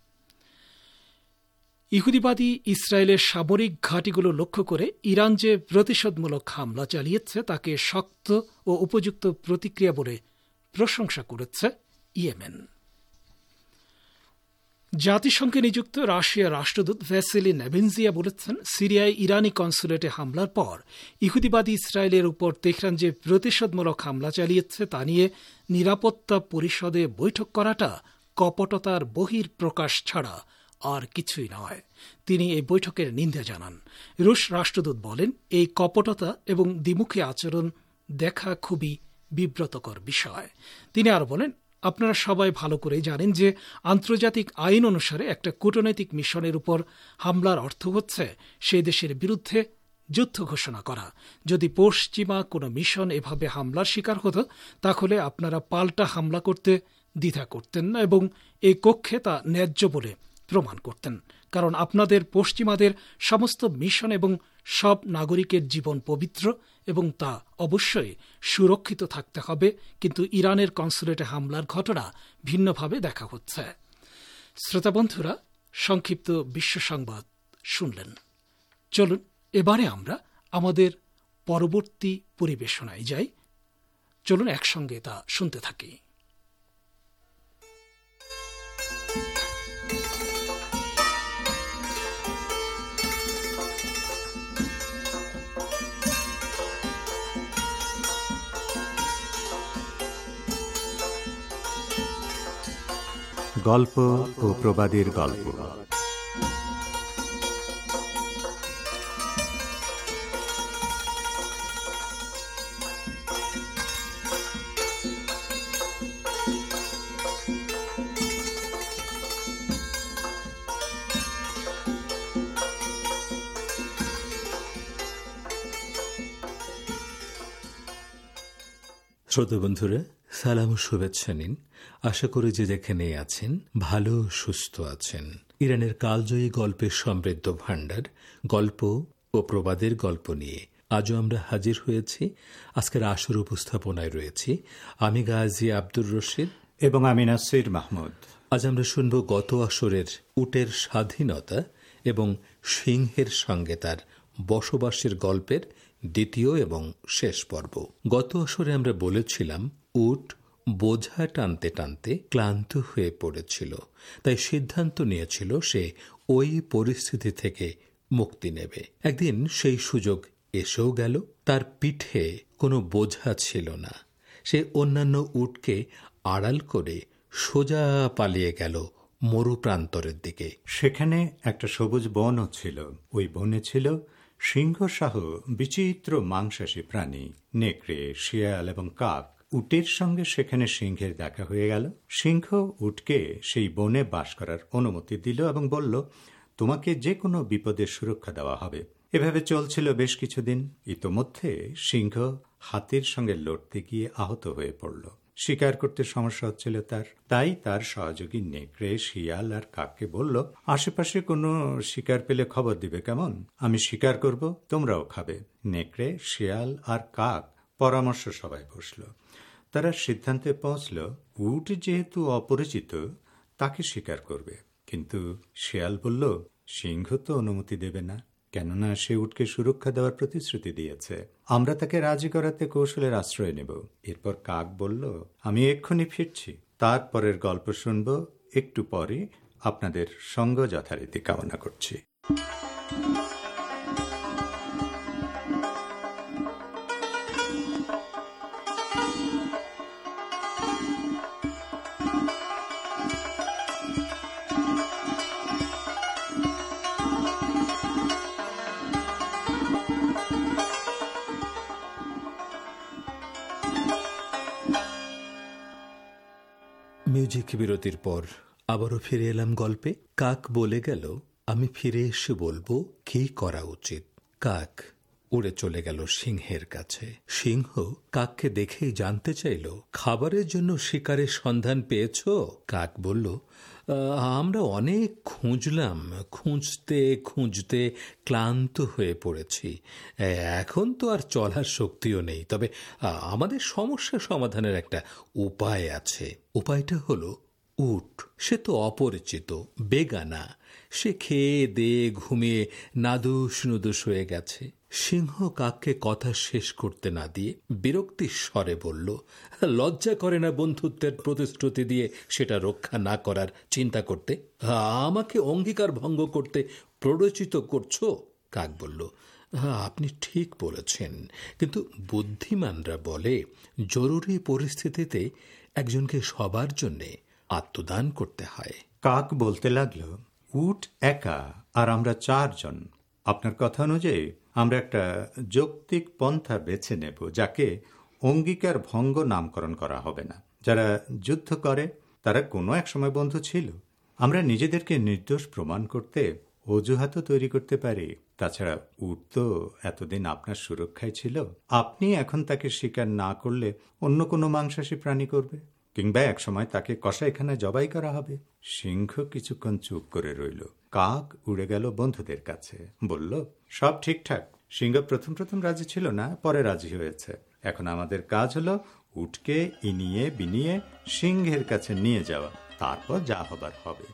ইহুদিবাদী ইসরায়েলের সামরিক ঘাঁটিগুলো লক্ষ্য করে ইরান যে প্রতিশোধমূলক হামলা চালিয়েছে তাকে শক্ত ও উপযুক্ত প্রতিক্রিয়া বলে প্রশংসা করেছে ইয়েমেন। জাতিসংঘে নিযুক্ত রাশিয়ার রাষ্ট্রদূত ভ্যাসিলি নেবেনজিয়া বলেছেন, সিরিয়ায় ইরানি কনসুলেটে হামলার পর ইহুদিবাদী ইসরায়েলের উপর তেহরান যে প্রতিশোধমূলক হামলা চালিয়েছে তা নিয়ে নিরাপত্তা পরিষদে বৈঠক করাটা কপটতার বহির প্রকাশ ছাড়া আর কিছুই নয়। তিনি এই বৈঠকের নিন্দা জানান। রুশ রাষ্ট্রদূত বলেন, এই কপটতা এবং দ্বিমুখী আচরণ দেখা খুবই বিব্রতকর বিষয়। তিনি আরো বলেন, আপনারা সবাই ভালো করে জানেন যে আন্তর্জাতিক আইন অনুসারে একটা কূটনৈতিক মিশনের উপর হামলার অর্থ হচ্ছে সেই দেশের বিরুদ্ধে যুদ্ধ ঘোষণা করা। যদি পশ্চিমা কোনো মিশন এভাবে হামলার শিকার হতো তাহলে আপনারা পাল্টা হামলা করতে দ্বিধা করতেন না এবং এই কক্ষে তা ন্যায্য বলে প্রমাণ করতেন, কারণ আপনাদের পশ্চিমাদের সমস্ত মিশন এবং সব নাগরিকের জীবন পবিত্র এবং তা অবশ্যই সুরক্ষিত থাকতে হবে। কিন্তু ইরানের কনসুলেটে হামলার ঘটনা ভিন্নভাবে দেখা হচ্ছে। শ্রোতা বন্ধুরা, সংক্ষিপ্ত বিশ্ব সংবাদ শুনলেন। চলুন এবারে আমরা আমাদের পরবর্তী পরিবেশনায় যাই। চলুন একসঙ্গে তা শুনতে থাকি। গল্প ও প্রবাদের গল্প। শ্রোতা বন্ধুরা, সালাম ও শুভেচ্ছা নিন। আশা করি যে যেখানে আছেন ভালো সুস্থ আছেন। ইরানের কালজয়ী গল্পের সমৃদ্ধ ভাণ্ডার, গল্প ও প্রবাদের গল্প নিয়ে আজও আমরা হাজির হয়েছি। আজকের আসর উপস্থাপনায় রয়েছি আমি গাজী আব্দুর রশিদ এবং আমি নাসির মাহমুদ। আজ আমরা শুনব গত আসরের উটের স্বাধীনতা এবং সিংহের সঙ্গে তার বসবাসের গল্পের দ্বিতীয় এবং শেষ পর্ব। গত আসরে আমরা বলেছিলাম উট বোঝা টানতে টানতে ক্লান্ত হয়ে পড়েছিল, তাই সিদ্ধান্ত নিয়েছিল সে ওই পরিস্থিতি থেকে মুক্তি নেবে। একদিন সেই সুযোগ এসেও গেল। তার পিঠে কোনো বোঝা ছিল না। সে অন্যান্য উটকে আড়াল করে সোজা পালিয়ে গেল মরুপ্রান্তরের দিকে। সেখানে একটা সবুজ বনও ছিল। ওই বনে ছিল সিংহসহ বিচিত্র মাংসাশী প্রাণী, নেকড়ে, শিয়াল এবং কাক। উটের সঙ্গে সেখানে সিংহের দেখা হয়ে গেল। সিংহ উটকে সেই বনে বাস করার অনুমতি দিল এবং বলল, তোমাকে যে কোনো বিপদের সুরক্ষা দেওয়া হবে। এভাবে চলছিল বেশ কিছুদিন। ইতোমধ্যে সিংহ হাতির সঙ্গে লড়তে গিয়ে আহত হয়ে পড়ল। শিকার করতে সমস্যা হচ্ছিল তার। তাই তার সহযোগী নেকড়ে, শিয়াল আর কাককে বলল, আশেপাশে কোনো শিকার পেলে খবর দিবে কেমন? আমি শিকার করব, তোমরাও খাবে। নেকড়ে, শিয়াল আর কাক পরামর্শ সভায় বসল। তারা সিদ্ধান্তে পৌঁছল, উট যেহেতু অপরিচিত তাকে শিকার করবে। কিন্তু শিয়াল বলল, সিংহ তো অনুমতি দেবে না, কেননা সে উটকে সুরক্ষা দেওয়ার প্রতিশ্রুতি দিয়েছে। আমরা তাকে রাজি করাতে কৌশলের আশ্রয় নেব। এরপর কাক বলল, আমি এক্ষুনি ফিরছি। তারপরের গল্প শুনব একটু পরে। আপনাদের সঙ্গ যথারীতি কামনা করছি। মিউজিক বিরতির পর আবারও ফিরে এলাম গল্পে। কাক বলে গেল, আমি ফিরে এসে বলবো কি করা উচিত। কাক উড়ে চলে গেল সিংহের কাছে। সিংহ কাককে দেখেই জানতে চাইল, খাবারের জন্য শিকারের সন্ধান পেয়েছ? কাক বলল, আমরা অনেক খুঁজলাম, খুঁজতে খুঁজতে ক্লান্ত হয়ে পড়েছি। এখন তো আর চলার শক্তিও নেই, তবে আমাদের সমস্যা সমাধানের একটা উপায় আছে। উপায়টা হলো উট। সে তো অপরিচিত, বেগানা। সে খেয়ে দিয়ে ঘুমিয়ে নাদুস নুদুস হয়ে গেছে। সিংহ কাককে কথা শেষ করতে না দিয়ে বিরক্তির স্বরে বলল, লজ্জা করে না বন্ধুত্বের প্রতিশ্রুতি দিয়ে সেটা রক্ষা না করার চিন্তা করতে? আমাকে অঙ্গীকার ভঙ্গ করতে প্ররোচিত করছো? কাক বলল, আপনি ঠিক বলেছেন, কিন্তু বুদ্ধিমানরা বলে জরুরি পরিস্থিতিতে একজনকে সবার জন্যে আত্মদান করতে হয়। কাক বলতে লাগলো, উট একা আর আমরা চারজন। আপনার কথা অনুযায়ী আমরা একটা যৌক্তিক পন্থা বেছে নেব, যাকে অঙ্গীকার ভঙ্গ নামকরণ করা হবে না। যারা যুদ্ধ করে তারা কোনো এক সময় বন্ধু ছিল। আমরা নিজেদেরকে নির্দোষ প্রমাণ করতে অজুহাতও তৈরি করতে পারি। তাছাড়া উট তো এতদিন আপনার সুরক্ষায় ছিল। আপনি এখন তাকে শিকার না করলে অন্য কোনো মাংসাশী প্রাণী করবে, কিংবা এক সময় তাকে কসাইখানায় জবাই করা হবে। সিংহ কিছুক্ষণ চুপ করে রইল। কাক উড়ে গেল বন্ধুদের কাছে, বলল, সব ঠিকঠাক। সিংহ প্রথম প্রথম রাজি ছিল না, পরে রাজি হয়েছে। এখন আমাদের কাজ হলো উটকে ইনিয়ে বিনিয়ে সিংহের কাছে নিয়ে যাওয়া, তারপর যা হবার হবে।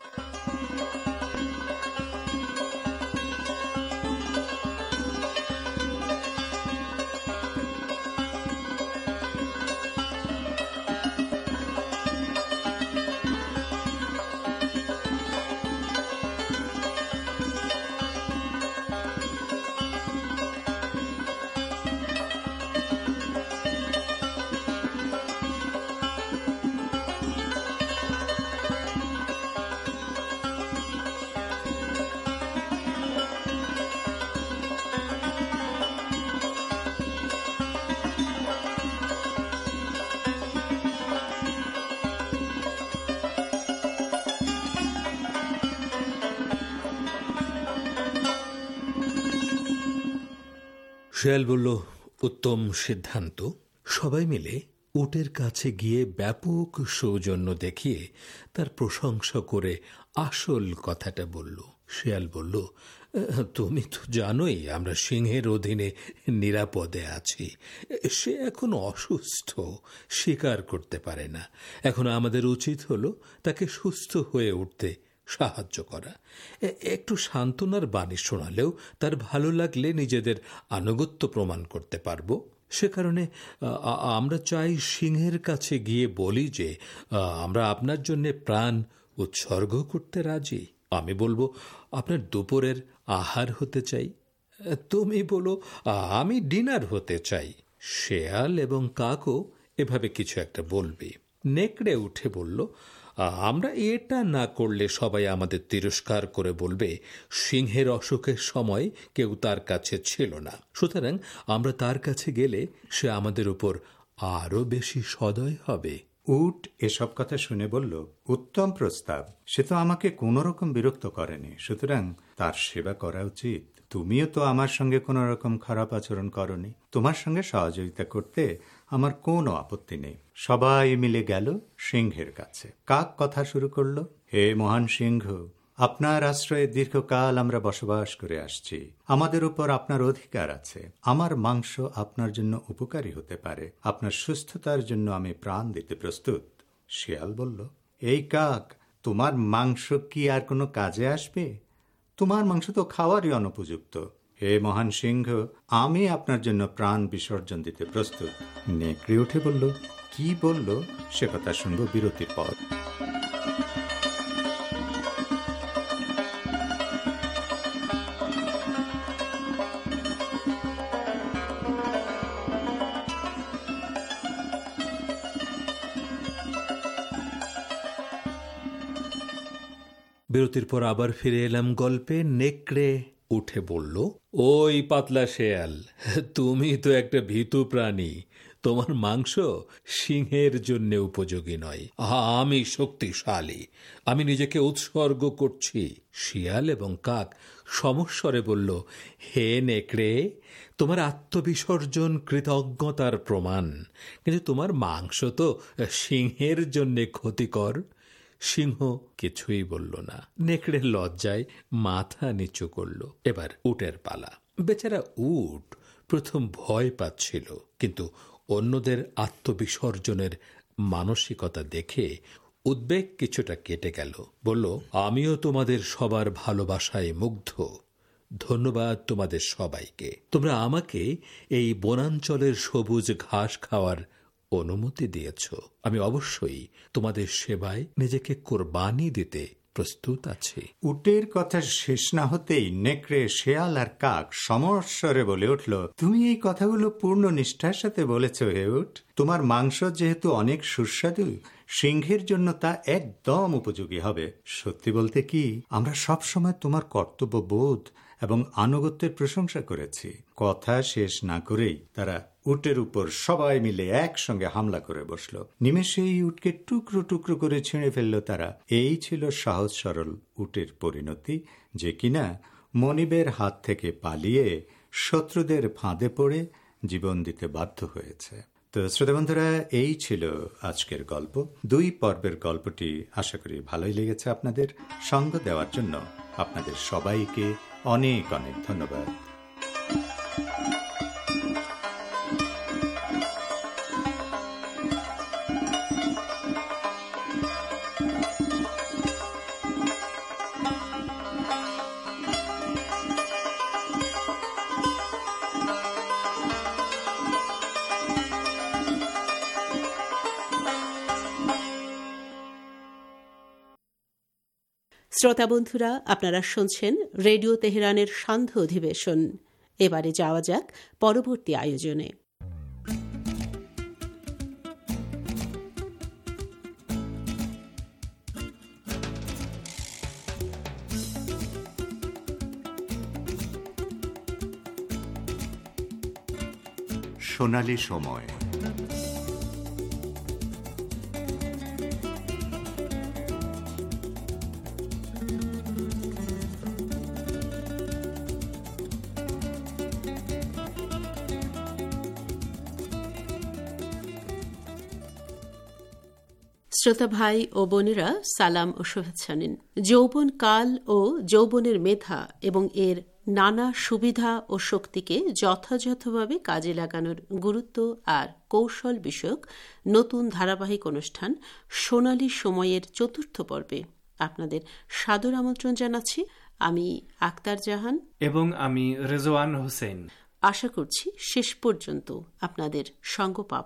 শেয়াল বলল, উত্তম সিদ্ধান্ত। সবাই মিলে উটের কাছে গিয়ে ব্যাপক সৌজন্য দেখিয়ে তার প্রশংসা করে আসল কথাটা বলল। শেয়াল বলল, তুমি তো জানোই আমরা সিংহের অধীনে নিরাপদে আছি। সে এখন অসুস্থ, শিকার করতে পারে না। এখন আমাদের উচিত হলো তাকে সুস্থ হয়ে উঠতে সাহায্য করা। একটু সান্ত্বনার বাণী শোনালেও তার ভালো লাগলে নিজেদের আনুগত্য প্রমাণ করতে পারবো। সে কারণে আমরা চাই সিংহের কাছে গিয়ে বলি যে আমরা আপনার জন্য প্রাণ উৎসর্গ করতে রাজি। আমি বলবো আপনার দুপুরের আহার হতে চাই, তুমি বলো আমি ডিনার হতে চাই। শেয়াল এবং কাকও এভাবে কিছু একটা বলবে। নেকড়ে উঠে বলল, আমরা এটা না করলে সবাই আমাদের তিরস্কার করে বলবে সিংহের অসুখের সময় কেউ তার কাছে ছিল না, সুতরাং আমরা তার কাছে গেলে সে আমাদের উপর আরো বেশি সদয় হবে। উট এসব কথা শুনে বলল, উত্তম প্রস্তাব। সে তো আমাকে কোন রকম বিরক্ত করেনি, সুতরাং তার সেবা করা উচিত। তুমিও তো আমার সঙ্গে কোন রকম খারাপ আচরণ করনি। তোমার সঙ্গে সহযোগিতা করতে আমার কোনো আপত্তি নেই। সবাই মিলে গেল সিংহের কাছে। কাক কথা শুরু করল, হে মহান সিংহ, আপনার আশ্রয়ে দীর্ঘকাল আমরা বসবাস করে আসছি। আমাদের উপর আপনার অধিকার আছে। আমার মাংস আপনার জন্য উপকারী হতে পারে। আপনার সুস্থতার জন্য আমি প্রাণ দিতে প্রস্তুত। শিয়াল বলল, এই কাক, তোমার মাংস কি আর কোনো কাজে আসবে? তোমার মাংস তো খাওয়ারই অনুপযুক্ত। হে মহান সিংহ, আমি আপনার জন্য প্রাণ বিসর্জন দিতে প্রস্তুত। নেকড়ে উঠে বলল, কি বলল সে কথা শুনবো বিরতির পর। বিরতির পর আবার ফিরে এলাম গল্পে। নেকড়ে উঠে বলল, ওই পাতলা শেয়াল, তুমি তো একটা ভীতু প্রাণী। তোমার মাংস সিংহের জন্য উপযোগী নয়। আমি শক্তিশালী, আমি নিজেকে উৎসর্গ করছি। শিয়াল এবং কাক সমস্বরে বলল, হে নেকড়ে, তোমার আত্মবিসর্জন কৃতজ্ঞতার প্রমাণ, কিন্তু তোমার মাংস তো সিংহের জন্য ক্ষতিকর। সিংহ কিছুই বলল না। নেকড়ে লজ্জায় মাথা নিচু করল। এবার উটের পালা। বেচারা উট প্রথম ভয় পাচ্ছিল, কিন্তু অন্যদের আত্মবিসর্জনের মানসিকতা দেখে উদ্বেগ কিছুটা কেটে গেল। বলল, আমিও তোমাদের সবার ভালোবাসায় মুগ্ধ। ধন্যবাদ তোমাদের সবাইকে। তোমরা আমাকে এই বনাঞ্চলের সবুজ ঘাস খাওয়ার অনুমতি দিয়েছ। আমি অবশ্যই তোমাদের সেবায় নিজেকে কোরবানি দিতে প্রস্তুত আছি। উটের কথা শেষ না হতেই নেকড়ে, শেয়াল আর কাক সমস্বরে বলে উঠল, তুমি এই কথাগুলো পূর্ণ নিষ্ঠার সাথে বলেছ হে উট। তোমার মাংস যেহেতু অনেক সুস্বাদু, সিংহের জন্য তা একদম উপযোগী হবে। সত্যি বলতে কি, আমরা সবসময় তোমার কর্তব্য বোধ এবং আনুগত্যের প্রশংসা করেছি। কথা শেষ না করেই তারা উটের উপর সবাই মিলে একসঙ্গে হামলা করে বসল। নিমেষেই উটকে টুকরো টুকরো করে ছিঁড়ে ফেলল তারা। এই ছিল সহজ সরল উটের পরিণতি, যে কিনা মনিবের হাত থেকে পালিয়ে শত্রুদের ফাঁদে পড়ে জীবন দিতে বাধ্য হয়েছে। তো শ্রোতা বন্ধুরা, এই ছিল আজকের গল্প। দুই পর্বের গল্পটি আশা করি ভালোই লেগেছে আপনাদের। সঙ্গ দেওয়ার জন্য আপনাদের সবাইকে অনেক অনেক ধন্যবাদ। শ্রোতা বন্ধুরা, আপনারা শুনছেন রেডিও তেহরানের সান্ধ্য অধিবেশন। এবারে যাওয়া যাক পরবর্তী আয়োজনে। সোনালী সময়। শ্রোতা ভাই ও বোনেরা, সালাম ও শুভেচ্ছা নিন। যৌবন কাল ও যৌবনের মেধা এবং এর নানা সুবিধা ও শক্তিকে যথাযথভাবে কাজে লাগানোর গুরুত্ব আর কৌশল বিষয়ক নতুন ধারাবাহিক অনুষ্ঠান সোনালী সময়ের চতুর্থ পর্বে আপনাদের সাদর আমন্ত্রণ জানাচ্ছি। আমি আক্তার জাহান এবং আমি রেজওয়ান হোসেন। আশা করছি শেষ পর্যন্ত আপনাদের সঙ্গ পাব।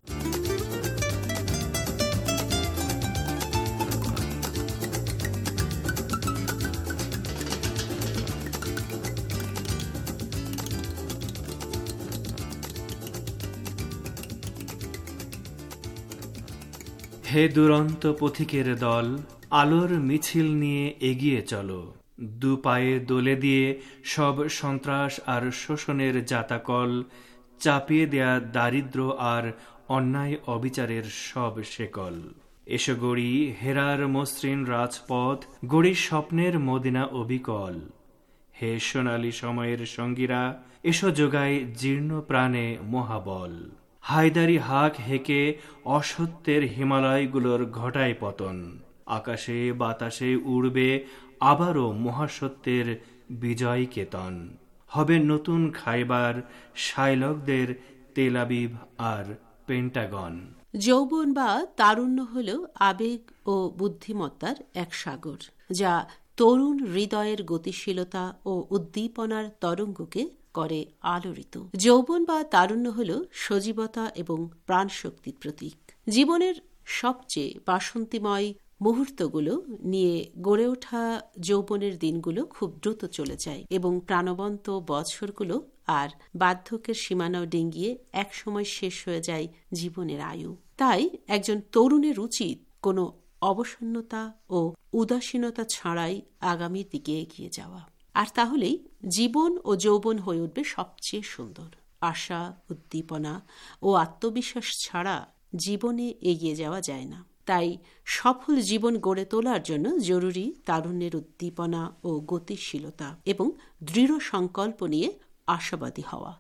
হে দুরন্ত পথিকের দল, আলোর মিছিল নিয়ে এগিয়ে চলো। দু পায়ে দোলে দিয়ে সব সন্ত্রাস আর শোষণের জাতাকল, চাপিয়ে দেয়া দারিদ্র আর অন্যায় অবিচারের সব শেকল। এসো গড়ি হেরার মসৃণ রাজপথ, গড়ি স্বপ্নের মদিনা অবিকল। হে সোনালী সময়ের সঙ্গীরা, এসো যোগায় জীর্ণ প্রাণে মহাবল। হায়দারি হাক হেকে অসত্যের হিমালয়গুলোর ঘটায় পতন। আকাশে বাতাসে উড়বে আবারও মহাসত্যের বিজয় কেতন। হবে নতুন খাইবার, শাইলকদের তেল আবিব আর পেন্টাগন। যৌবন বা তারুণ্য হল আবেগ ও বুদ্ধিমত্তার এক সাগর, যা তরুণ হৃদয়ের গতিশীলতা ও উদ্দীপনার তরঙ্গকে করে আলোড়িত। যৌবন বা তারুণ্য হল সজীবতা এবং প্রাণশক্তির প্রতীক। জীবনের সবচেয়ে বাসন্তীময় মুহূর্তগুলো নিয়ে গড়ে ওঠা যৌবনের দিনগুলো খুব দ্রুত চলে যায় এবং প্রাণবন্ত বছরগুলো আর বার্ধক্যের সীমানাও ডিঙ্গিয়ে একসময় শেষ হয়ে যায় জীবনের আয়ু। তাই একজন তরুণের উচিত কোনো অবসন্নতা ও উদাসীনতা ছাড়াই আগামীর দিকে এগিয়ে যাওয়া। আর তাহলেই জীবন ও যৌবন হয়ে উঠবে সবচেয়ে সুন্দর। আশা, উদ্দীপনা ও আত্মবিশ্বাস ছাড়া জীবনে এগিয়ে যাওয়া যায় না। তাই সফল জীবন গড়ে তোলার জন্য জরুরি তারুণ্যের উদ্দীপনা ও গতিশীলতা এবং দৃঢ় সংকল্প নিয়ে আশাবাদী হওয়া।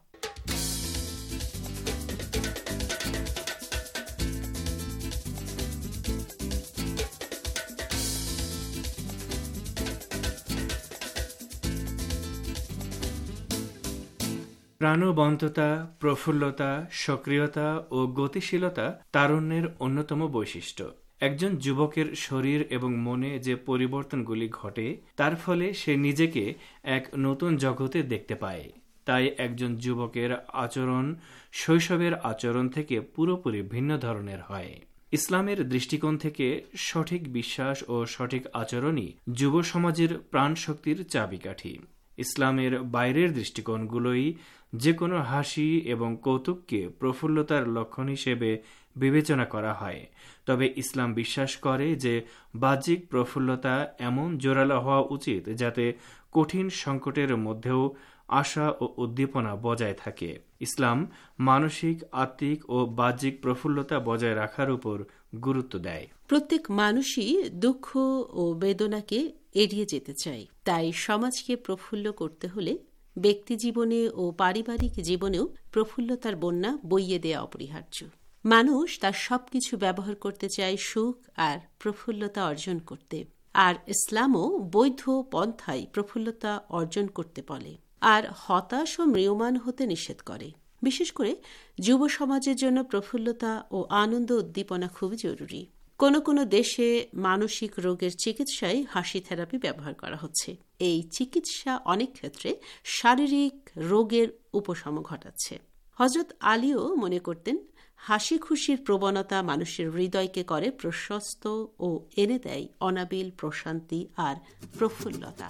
প্রাণবন্ততা, প্রফুল্লতা, সক্রিয়তা ও গতিশীলতা তারুণ্যের অন্যতম বৈশিষ্ট্য। একজন যুবকের শরীর এবং মনে যে পরিবর্তনগুলি ঘটে তার ফলে সে নিজেকে এক নতুন জগতে দেখতে পায়। তাই একজন যুবকের আচরণ শৈশবের আচরণ থেকে পুরোপুরি ভিন্ন ধরনের হয়। ইসলামের দৃষ্টিকোণ থেকে সঠিক বিশ্বাস ও সঠিক আচরণই যুব সমাজের প্রাণশক্তির চাবিকাঠি। ইসলামের বাইরের দৃষ্টিকোণগুলোই যে কোনো হাসি এবং কৌতুককে প্রফুল্লতার লক্ষণ হিসেবে বিবেচনা করা হয়। তবে ইসলাম বিশ্বাস করে যে বাহ্যিক প্রফুল্লতা এমন জোরালো হওয়া উচিত যাতে কঠিন সংকটের মধ্যেও আশা ও উদ্দীপনা বজায় থাকে। ইসলাম মানসিক, আত্মিক ও বাহ্যিক প্রফুল্লতা বজায় রাখার উপর গুরুত্ব দেয়। প্রত্যেক মানুষই দুঃখ ও বেদনাকে এড়িয়ে যেতে চায়। তাই সমাজকে প্রফুল্ল করতে হলে ব্যক্তি জীবনে ও পারিবারিক জীবনেও প্রফুল্লতার বন্যা বইয়ে দেয়া অপরিহার্য। মানুষ তার সবকিছু ব্যবহার করতে চায় সুখ আর প্রফুল্লতা অর্জন করতে, আর ইসলামও বৈধ পন্থায় প্রফুল্লতা অর্জন করতে বলে আর হতাশ ও ম্রিয়মাণ হতে নিষেধ করে। বিশেষ করে যুব সমাজের জন্য প্রফুল্লতা ও আনন্দ উদ্দীপনা খুবই জরুরি। কোন কোন দেশে মানসিক রোগের চিকিৎসায় হাসি থেরাপি ব্যবহার করা হচ্ছে। এই চিকিৎসা অনেক ক্ষেত্রে শারীরিক রোগের উপশম ঘটাচ্ছে। হযরত আলীও মনে করতেন হাসি খুশির প্রবণতা মানুষের হৃদয়কে করে প্রশস্ত ও এনে দেয় অনাবিল প্রশান্তি আর প্রফুল্লতা।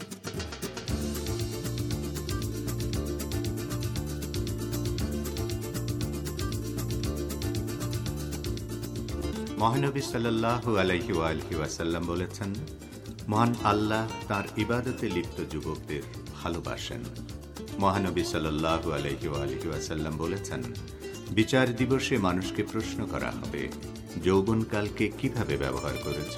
মহানবী সাল্লাল্লাহু আলাইহি ওয়াআলিহি ওয়াসাল্লাম বলেছেন, মহান আল্লাহ তাঁর ইবাদতে লিপ্ত যুবকদের ভালোবাসেন। মহানবী সাল্লাল্লাহু আলাইহি ওয়াআলিহি ওয়াসাল্লাম বলেছেন, বিচার দিবসে মানুষকে প্রশ্ন করা হবে, যৌবনকালকে কিভাবে ব্যবহার করেছ?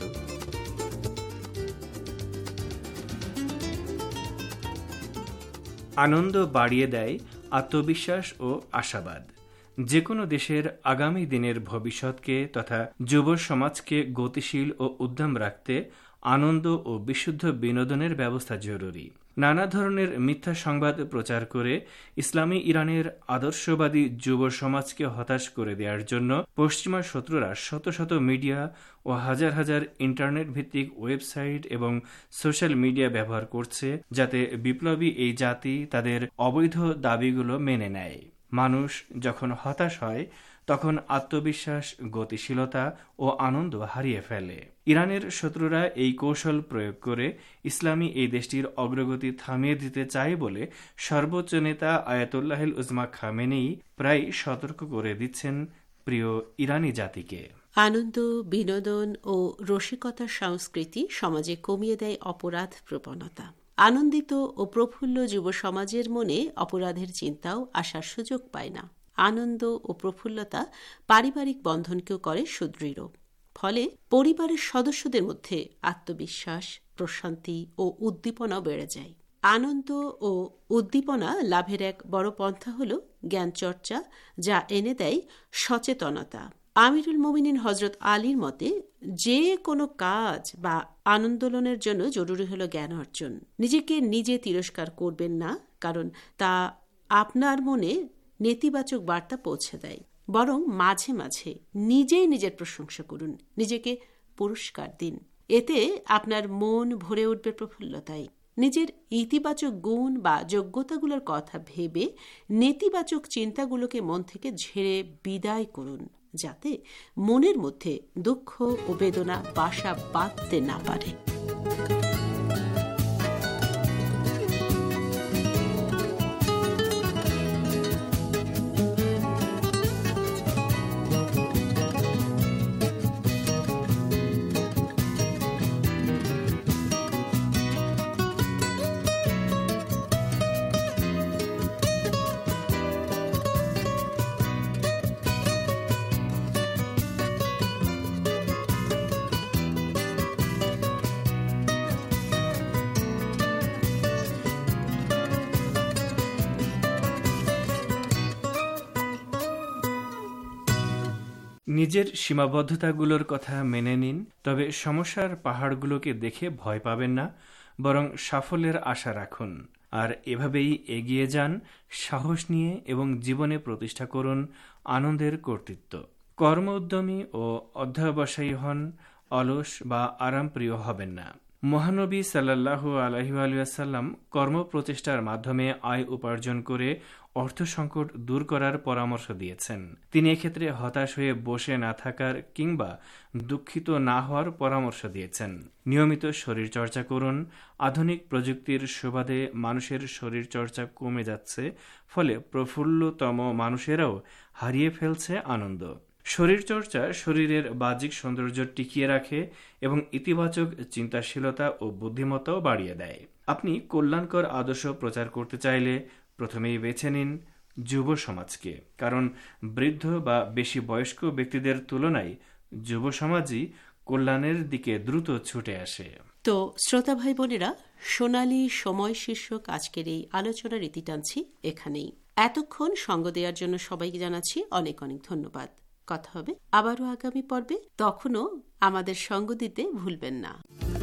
আনন্দ বাড়িয়ে দেয় আত্মবিশ্বাস ও আশাবাদ। যে কোনো দেশের আগামী দিনের ভবিষ্যৎকে তথা যুব সমাজকে গতিশীল ও উদ্যম রাখতে আনন্দ ও বিশুদ্ধ বিনোদনের ব্যবস্থা জরুরি। নানা ধরনের মিথ্যা সংবাদ প্রচার করে ইসলামী ইরানের আদর্শবাদী যুব সমাজকে হতাশ করে দেওয়ার জন্য পশ্চিমা শত্রুরা শত শত মিডিয়া ও হাজার হাজার ইন্টারনেট ভিত্তিক ওয়েবসাইট এবং সোশ্যাল মিডিয়া ব্যবহার করছে, যাতে বিপ্লবী এই জাতি তাদের অবৈধ দাবিগুলো মেনে নেয়। মানুষ যখন হতাশ হয় তখন আত্মবিশ্বাস, গতিশীলতা ও আনন্দ হারিয়ে ফেলে। ইরানের শত্রুরা এই কৌশল প্রয়োগ করে ইসলামী এই দেশটির অগ্রগতি থামিয়ে দিতে চায় বলে সর্বোচ্চ নেতা আয়াতুল্লাহিল উজমা খামেনেই প্রায় সতর্ক করে দিচ্ছেন প্রিয় ইরানি জাতিকে। আনন্দ, বিনোদন ও রসিকতার সংস্কৃতি সমাজে কমিয়ে দেয় অপরাধ প্রবণতা। আনন্দিত ও প্রফুল্ল যুব সমাজের মনে অপরাধের চিন্তাও আসার সুযোগ পায় না। আনন্দ ও প্রফুল্লতা পারিবারিক বন্ধনকেও করে সুদৃঢ়। ফলে পরিবারের সদস্যদের মধ্যে আত্মবিশ্বাস, প্রশান্তি ও উদ্দীপনাও বেড়ে যায়। আনন্দ ও উদ্দীপনা লাভের এক বড় পন্থা হল জ্ঞান চর্চা, যা এনে দেয় সচেতনতা। আমিরুল মোমিনিন হযরত আলীর মতে যে কোনো কাজ বা আন্দোলনের জন্য জরুরি হল জ্ঞান অর্জন। নিজেকে নিজে তিরস্কার করবেন না, কারণ তা আপনার মনে নেতিবাচক বার্তা পৌঁছে দেয়। বরং মাঝে মাঝে নিজেই নিজের প্রশংসা করুন, নিজেকে পুরস্কার দিন। এতে আপনার মন ভরে উঠবে প্রফুল্লতায়। নিজের ইতিবাচক গুণ বা যোগ্যতাগুলোর কথা ভেবে নেতিবাচক চিন্তাগুলোকে মন থেকে ঝেড়ে বিদায় করুন, যাতে মনের মধ্যে দুঃখ ও বেদনা বাসা বাঁধতে না পারে। নিজের সীমাবদ্ধতাগুলোর কথা মেনে নিন, তবে সমস্যার পাহাড়গুলোকে দেখে ভয় পাবেন না, বরং সাফল্যের আশা রাখুন। আর এভাবেই এগিয়ে যান সাহস নিয়ে এবং জীবনে প্রতিষ্ঠা করুন আনন্দের কর্তৃত্ব। কর্ম উদ্যমী ও অধ্যবসায়ী হন, অলস বা আরামপ্রিয় হবেন না। মহানবী সাল্লাল্লাহু আলাইহি ওয়াসাল্লাম কর্ম প্রচেষ্টার মাধ্যমে আয় উপার্জন করে অর্থ সংকট দূর করার পরামর্শ দিয়েছেন। তিনি এক্ষেত্রে হতাশ হয়ে বসে না থাকার কিংবা দুঃখিত না হওয়ার পরামর্শ দিয়েছেন। নিয়মিত শরীর চর্চা করুন। আধুনিক প্রযুক্তির সুবাদে মানুষের শরীর চর্চা কমে যাচ্ছে, ফলে প্রফুল্লতম মানুষেরাও হারিয়ে ফেলছে আনন্দ। শরীরচর্চা শরীরের বাহ্যিক সৌন্দর্য টিকিয়ে রাখে এবং ইতিবাচক চিন্তাশীলতা ও বুদ্ধিমত্তাও বাড়িয়ে দেয়। আপনি কল্যাণকর আদর্শ প্রচার করতে চাইলে প্রথমেই বেছে নিন যুব সমাজকে, কারণ বৃদ্ধ বা বেশি বয়স্ক ব্যক্তিদের তুলনায় যুব সমাজই কল্যাণের দিকে দ্রুত ছুটে আসে। তো শ্রোতা ভাই বোনেরা, সোনালী সময় শীর্ষক আজকের এই আলোচনার ইতি টানছি এখানেই। এতক্ষণ সঙ্গ দেওয়ার জন্য সবাইকে জানাচ্ছি অনেক অনেক ধন্যবাদ। কথা হবে আবারও আগামী পর্বে। তখনও আমাদের সঙ্গ দিতে ভুলবেন না।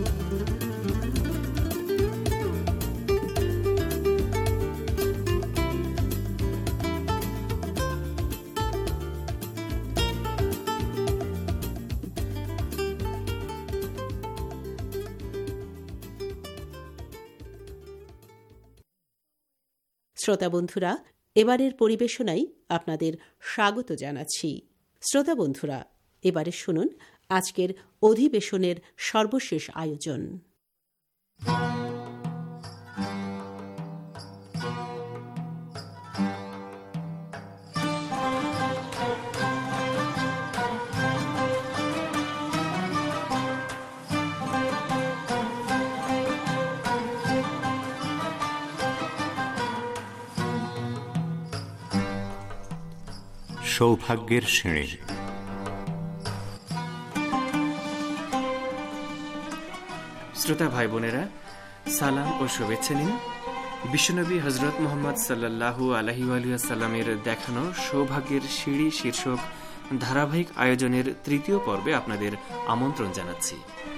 শ্রোতা বন্ধুরা, এবারের পরিবেশনায় আপনাদের স্বাগত জানাচ্ছি। শ্রোতা বন্ধুরা, এবারে শুনুন আজকের অধিবেশনের সর্বশেষ আয়োজন। সৌভাগ্যের সিঁড়ি। শ্রোতা ভাই বোনেরা, সালাম ও শুভেচ্ছা নিন। বিশ্বনবী হযরত মুহাম্মদ সাল্লাল্লাহু আলাইহি ওয়াসাল্লামের দেখানো সৌভাগ্যের সিঁড়ি শীর্ষক ধারাবাহিক আয়োজনের তৃতীয় পর্বে আপনাদের আমন্ত্রণ জানাচ্ছি।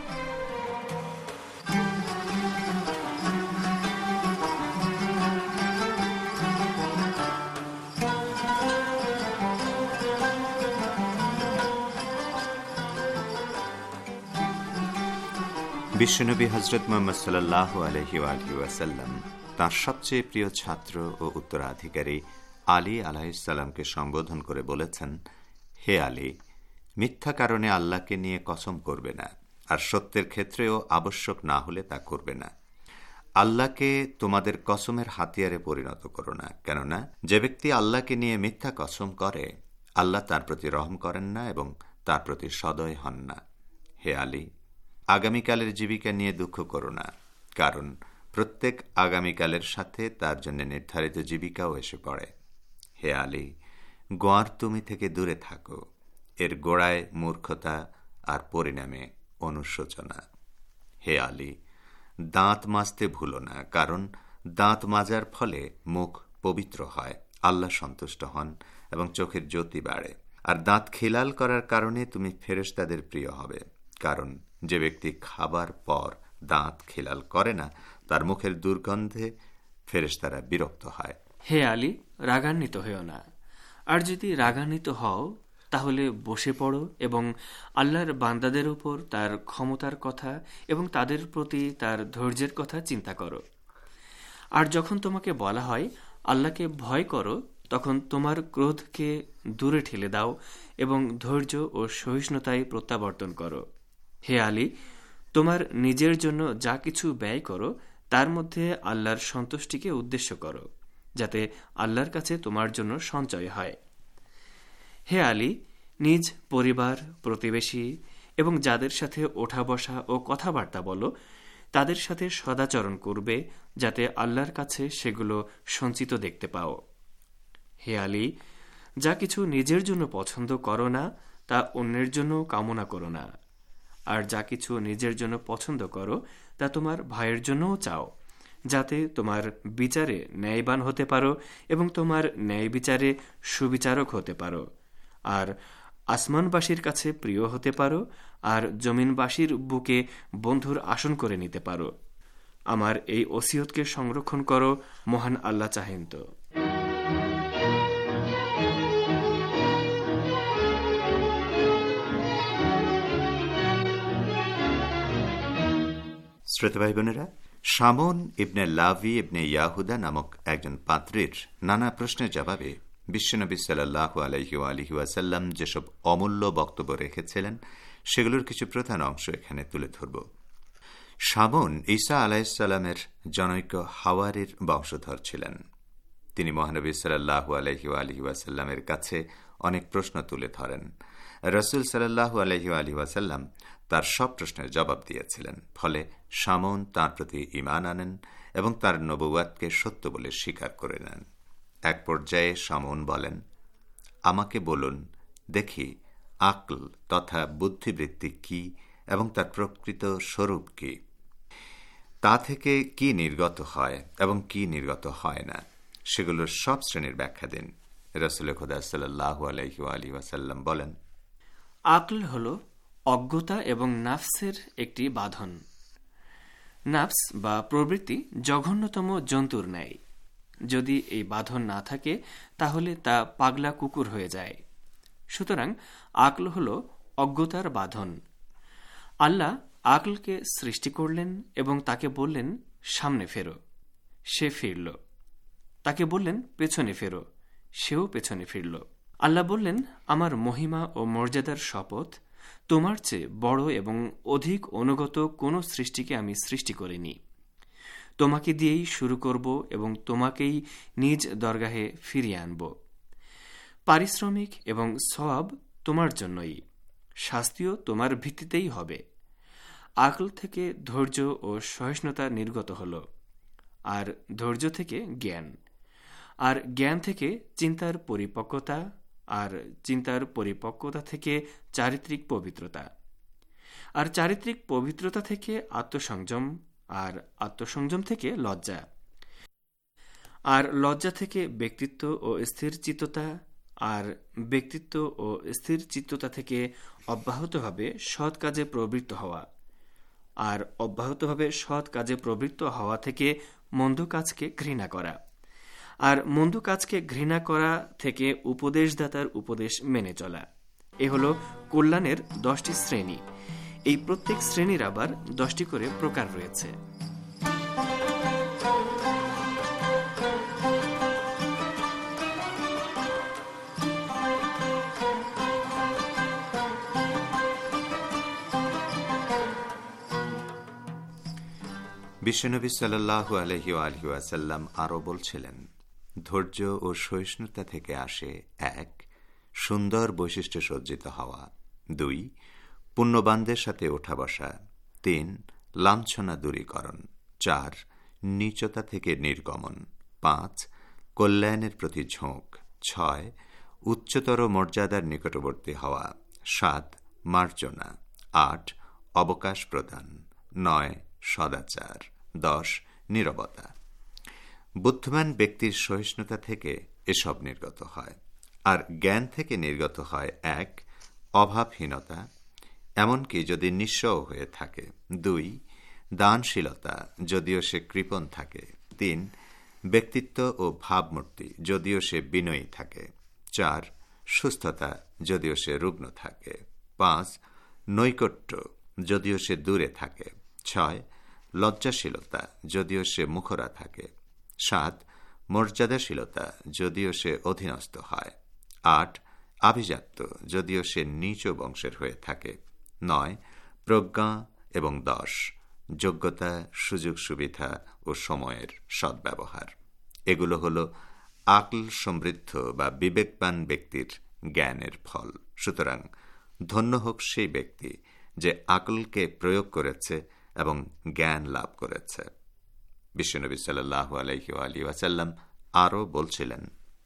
বিশ্বনবী হযরত মুহাম্মদ সাল্লাল্লাহু আলাইহি ওয়াসাল্লাম তাঁর সবচেয়ে প্রিয় ছাত্র ও উত্তরাধিকারী আলী আলাইহিস সালামকে সম্বোধন করে বলেছেন, হে আলী, মিথ্যা কারণে আল্লাহকে নিয়ে কসম করবে না, আর সত্যের ক্ষেত্রেও আবশ্যক না হলে তা করবে না। আল্লাহকে তোমাদের কসমের হাতিয়ারে পরিণত করো না, কেননা যে ব্যক্তি আল্লাহকে নিয়ে মিথ্যা কসম করে আল্লাহ তার প্রতি রহম করেন না এবং তার প্রতি সদয় হন না। হে আলী, আগামীকালের জীবিকা নিয়ে দুঃখ করো না, কারণ প্রত্যেক আগামীকালের সাথে তার জন্য নির্ধারিত জীবিকাও এসে পড়ে। হে আলী, গোয়ার তুমি থেকে দূরে থাকো, এর গোড়ায় মূর্খতা আর পরিণামে অনুশোচনা। হে আলী, দাঁত মাজতে ভুলো না, কারণ দাঁত মাজার ফলে মুখ পবিত্র হয়, আল্লাহ সন্তুষ্ট হন এবং চোখের জ্যোতি বাড়ে। আর দাঁত খিলাল করার কারণে তুমি ফেরেশতাদের প্রিয় হবে, কারণ যে ব্যক্তি খাবার পর দাঁত খিলাল করে না তার মুখের দুর্গন্ধে ফেরেশতারা বিরক্ত হয়। হে আলী, রাগান্বিত হও না, আর যদি রাগান্বিত হও তাহলে বসে পড়ো এবং আল্লাহর বান্দাদের উপর তার ক্ষমতার কথা এবং তাদের প্রতি তার ধৈর্যের কথা চিন্তা করো। আর যখন তোমাকে বলা হয় আল্লাহকে ভয় করো, তখন তোমার ক্রোধকে দূরে ঠেলে দাও এবং ধৈর্য ও সহিষ্ণুতায় প্রত্যাবর্তন করো। হে আলী, তোমার নিজের জন্য যা কিছু ব্যয় করো তার মধ্যে আল্লাহর সন্তুষ্টিকে উদ্দেশ্য করো, যাতে আল্লাহর কাছে তোমার জন্য সঞ্চয় হয়। হে আলী, নিজ পরিবার, প্রতিবেশী এবং যাদের সাথে ওঠা বসা ও কথাবার্তা বলো তাদের সাথে সদাচরণ করবে, যাতে আল্লাহর কাছে সেগুলো সঞ্চিত দেখতে পাও। হে আলী, যা কিছু নিজের জন্য পছন্দ করো না তা অন্যের জন্য কামনা করো না, আর যা কিছু নিজের জন্য পছন্দ করো তা তোমার ভাইয়ের জন্যও চাও, যাতে তোমার বিচারে ন্যায়বান হতে পারো এবং তোমার ন্যায় বিচারে সুবিচারক হতে পারো, আর আসমানবাসীর কাছে প্রিয় হতে পারো, আর জমিনবাসীর বুকে বন্ধুর আসন করে নিতে পারো। আমার এই ওসিয়তকে সংরক্ষণ করো, মহান আল্লাহ চাহেন তো। শ্রোতা ভাই বোনেরা, শামুন ইবনে লাভি ইবনে ইয়াহুদা নামক একজন পাত্রীর নানা প্রশ্নের জবাবে বিশ্বনবী সাল্লাল্লাহু আলাইহি ওয়া আলিহি ওয়াসাল্লাম যেসব অমূল্য বক্তব্য রেখেছিলেন সেগুলোর কিছু প্রধান অংশ এখানে তুলে ধরব। শামুন ঈসা আলাইহিসসালামের জনৈক হাওয়ারির বংশধর ছিলেন। তিনি মহানবী সাল্লাল্লাহু আলাইহি ওয়া আলিহি ওয়াসাল্লামের কাছে অনেক প্রশ্ন তুলে ধরেন। রাসূল সাল্লাল্লাহু আলাইহি ওয়া আলিহি ওয়াসাল্লাম তার সব প্রশ্নের জবাব দিয়েছিলেন। ফলে শামুন তাঁর প্রতি ঈমান আনেন এবং তার নবুওয়াতকে সত্য বলে স্বীকার করে নেন। এক পর্যায়ে শামুন বলেন, আমাকে বলুন দেখি আকল তথা বুদ্ধিবৃত্তি কি এবং তার প্রকৃত স্বরূপ কি, তা থেকে কি নির্গত হয় এবং কি নির্গত হয় না, সেগুলোর সব শ্রেণীর ব্যাখ্যা দিন। রাসূল খোদা সাল্লাল্লাহু আলাইহি ওয়া আলিহি ওয়াসাল্লাম বলেন, আকল হল অজ্ঞতা এবং নাফসের একটি বাঁধন। নাফস বা প্রবৃত্তি জঘন্যতম জন্তুর ন্যায়। যদি এই বাঁধন না থাকে তাহলে তা পাগলা কুকুর হয়ে যায়। সুতরাং আকল হল অজ্ঞতার বাঁধন। আল্লাহ আকলকে সৃষ্টি করলেন এবং তাকে বললেন সামনে ফেরো, সে ফিরল। তাকে বললেন পেছনে ফেরো, সেও পেছনে ফিরল। আল্লাহ বললেন, আমার মহিমা ও মর্যাদার শপথ, তোমার চেয়ে বড় এবং অধিক অনুগত কোনো সৃষ্টিকে আমি সৃষ্টি করিনি। তোমাকে দিয়েই শুরু করব এবং তোমাকেই নিজ দরগাহে ফিরিয়ে আনব। পারিশ্রমিক এবং সওয়াব তোমার জন্যই, শাস্তিও তোমার ভিত্তিতেই হবে। আকল থেকে ধৈর্য ও সহিষ্ণুতা নির্গত হল, আর ধৈর্য থেকে জ্ঞান, আর জ্ঞান থেকে চিন্তার পরিপক্কতা, আর চিন্তার পরিপক্কতা থেকে চারিত্রিক পবিত্রতা, আর চারিত্রিক পবিত্রতা থেকে আত্মসংযম, আর আত্মসংযম থেকে লজ্জা, আর লজ্জা থেকে ব্যক্তিত্ব ও স্থির চিত্ততা, আর ব্যক্তিত্ব ও স্থির চিত্ততা থেকে অব্যাহতভাবে সৎ কাজে প্রবৃত্ত হওয়া, আর অব্যাহতভাবে সৎ কাজে প্রবৃত্ত হওয়া থেকে মন্দ কাজকে ঘৃণা করা, আর মন্দ কাজকে ঘৃণা করা থেকে উপদেশদাতার উপদেশ মেনে চলা। এ হল কল্যাণের দশটি শ্রেণী। এই প্রত্যেক শ্রেণীর আবার দশটি করে প্রকার রয়েছে। বিশ্বনবী সাল্লাল্লাহু আলাইহি ওয়া আলিহি ওয়াসাল্লাম আরও বলছিলেন, ধৈর্য ও সহিষ্ণুতা থেকে আসে এক, সুন্দর বৈশিষ্ট্য সজ্জিত হওয়া; দুই, পুণ্যবানদের সাথে ওঠা বসা; তিন, লাঞ্ছনা দূরীকরণ; চার, নীচতা থেকে নির্গমন; পাঁচ, কল্যাণের প্রতি ঝোঁক; ছয়, উচ্চতর মর্যাদার নিকটবর্তী হওয়া; সাত, মার্জনা; আট, অবকাশ প্রদান; নয়, সদাচার; দশ, নীরবতা। বুদ্ধিমান ব্যক্তির সহিষ্ণুতা থেকে এসব নির্গত হয়। আর জ্ঞান থেকে নির্গত হয় এক, অভাবহীনতা, এমনকি যদি নিঃস্ব হয়ে থাকে; দুই, দানশীলতা, যদিও সে কৃপণ থাকে; তিন, ব্যক্তিত্ব ও ভাবমূর্তি, যদিও সে বিনয়ী থাকে; চার, সুস্থতা, যদিও সে রুগ্ন থাকে; পাঁচ, নৈকট্য, যদিও সে দূরে থাকে; ছয়, লজ্জাশীলতা, যদিও সে মুখরা থাকে; সাত, মর্যাদাশীলতা, যদিও সে অধীনস্থ হয়; আট, আভিজাত্য, যদিও সে নীচ বংশের হয়ে থাকে; নয়, প্রজ্ঞা; এবং দশ, যোগ্যতা, সুযোগ সুবিধা ও সময়ের সদ্ব্যবহার। এগুলো হল আকল সমৃদ্ধ বা বিবেকবান ব্যক্তির জ্ঞানের ফল। সুতরাং ধন্য হোক সেই ব্যক্তি যে আকলকে প্রয়োগ করেছে এবং জ্ঞান লাভ করেছে। বিশ্বনবী সাল্লাল্লাহু আলাইহি ওয়া আলিহি ওয়াসাল্লাম আরও বলছিলেন,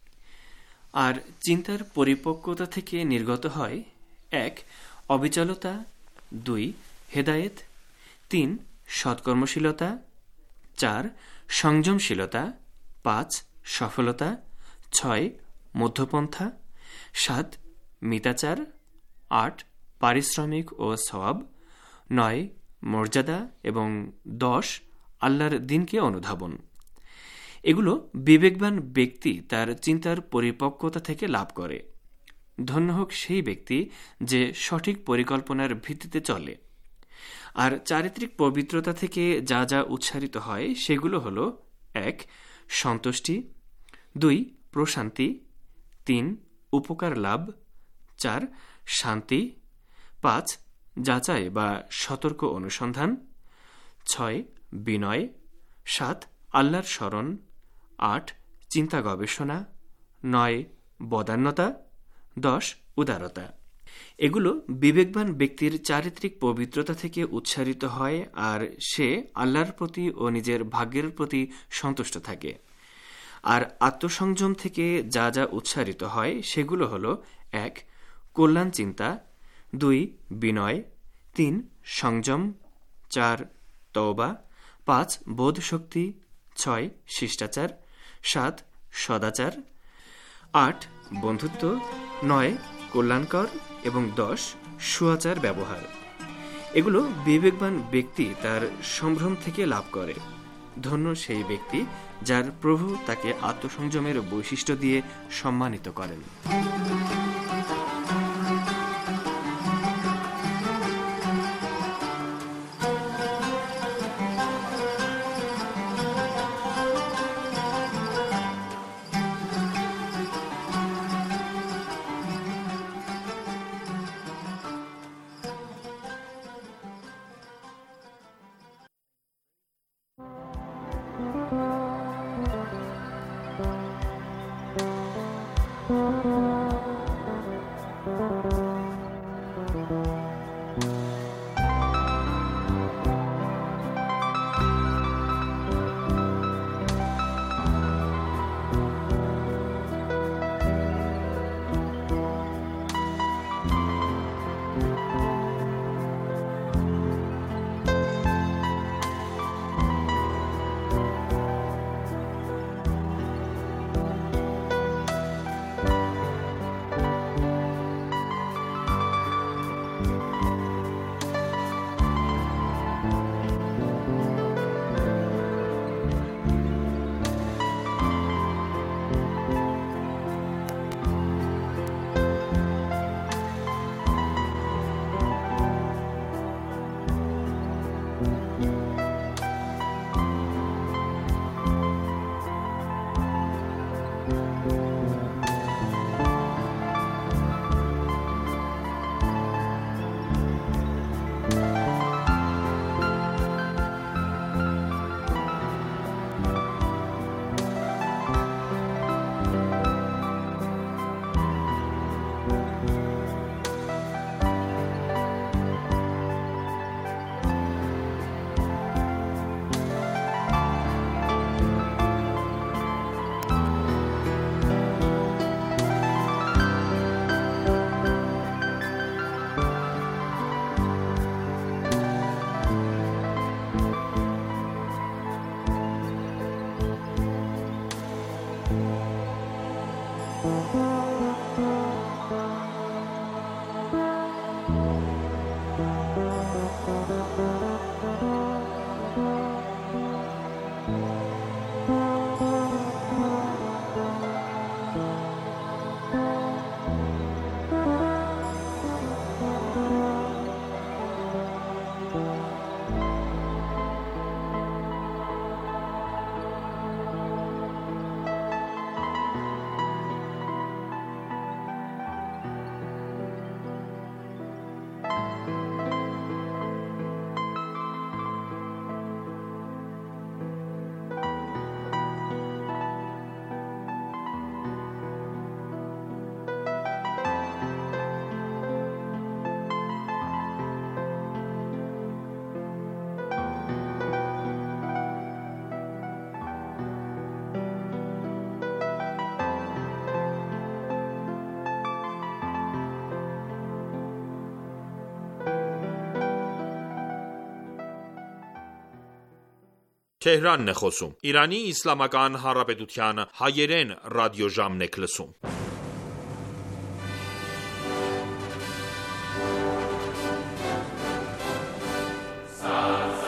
আর চিন্তার পরিপক্কতা থেকে নির্গত হয় এক, অবিচলতা; দুই, হেদায়েত; তিন, সৎকর্মশীলতা; চার, সংযমশীলতা; পাঁচ, সফলতা; ছয়, মধ্যপন্থা; সাত, মিতাচার; আট, পারিশ্রমিক ও সওয়াব; নয়, মর্যাদা; এবং দশ, আল্লাহর দ্বীনকে অনুধাবন। এগুলো বিবেকবান ব্যক্তি তার চিন্তার পরিপক্কতা থেকে লাভ করে। ধন্য হোক সেই ব্যক্তি যে সঠিক পরিকল্পনার ভিত্তিতে চলে। আর চারিত্রিক পবিত্রতা থেকে যা যা উচ্চারিত হয় সেগুলো হল এক সন্তুষ্টি, দুই প্রশান্তি, তিন উপকার লাভ, চার শান্তি, পাঁচ যাচাই বা সতর্ক অনুসন্ধান, ছয় বিনয়, সাত আল্লাহর স্মরণ, আট চিন্তা গবেষণা, নয় বদান্যতা, দশ উদারতা। এগুলো বিবেকবান ব্যক্তির চারিত্রিক পবিত্রতা থেকে উচ্চারিত হয় আর সে আল্লাহর প্রতি ও নিজের ভাগ্যের প্রতি সন্তুষ্ট থাকে। আর আত্মসংযম থেকে যা যা উচ্চারিত হয় সেগুলো হল এক কল্যাণ চিন্তা, দুই বিনয়, তিন সংযম, চার তওবা, পাঁচ বোধ শক্তি, ছয় শিষ্টাচার, সাত সদাচার, আট বন্ধুত্ব, নয় কল্যাণকর এবং দশ সুআচার ব্যবহার। এগুলো বিবেকবান ব্যক্তি তার সম্ভ্রম থেকে লাভ করে। ধন্য সেই ব্যক্তি যার প্রভু তাকে আত্মসংযমের বৈশিষ্ট্য দিয়ে সম্মানিত করেন। Թեհրանն է խոսում։ Իրանի Իսլամական Հանրապետության հայերեն ռադիոժամն եք լսում։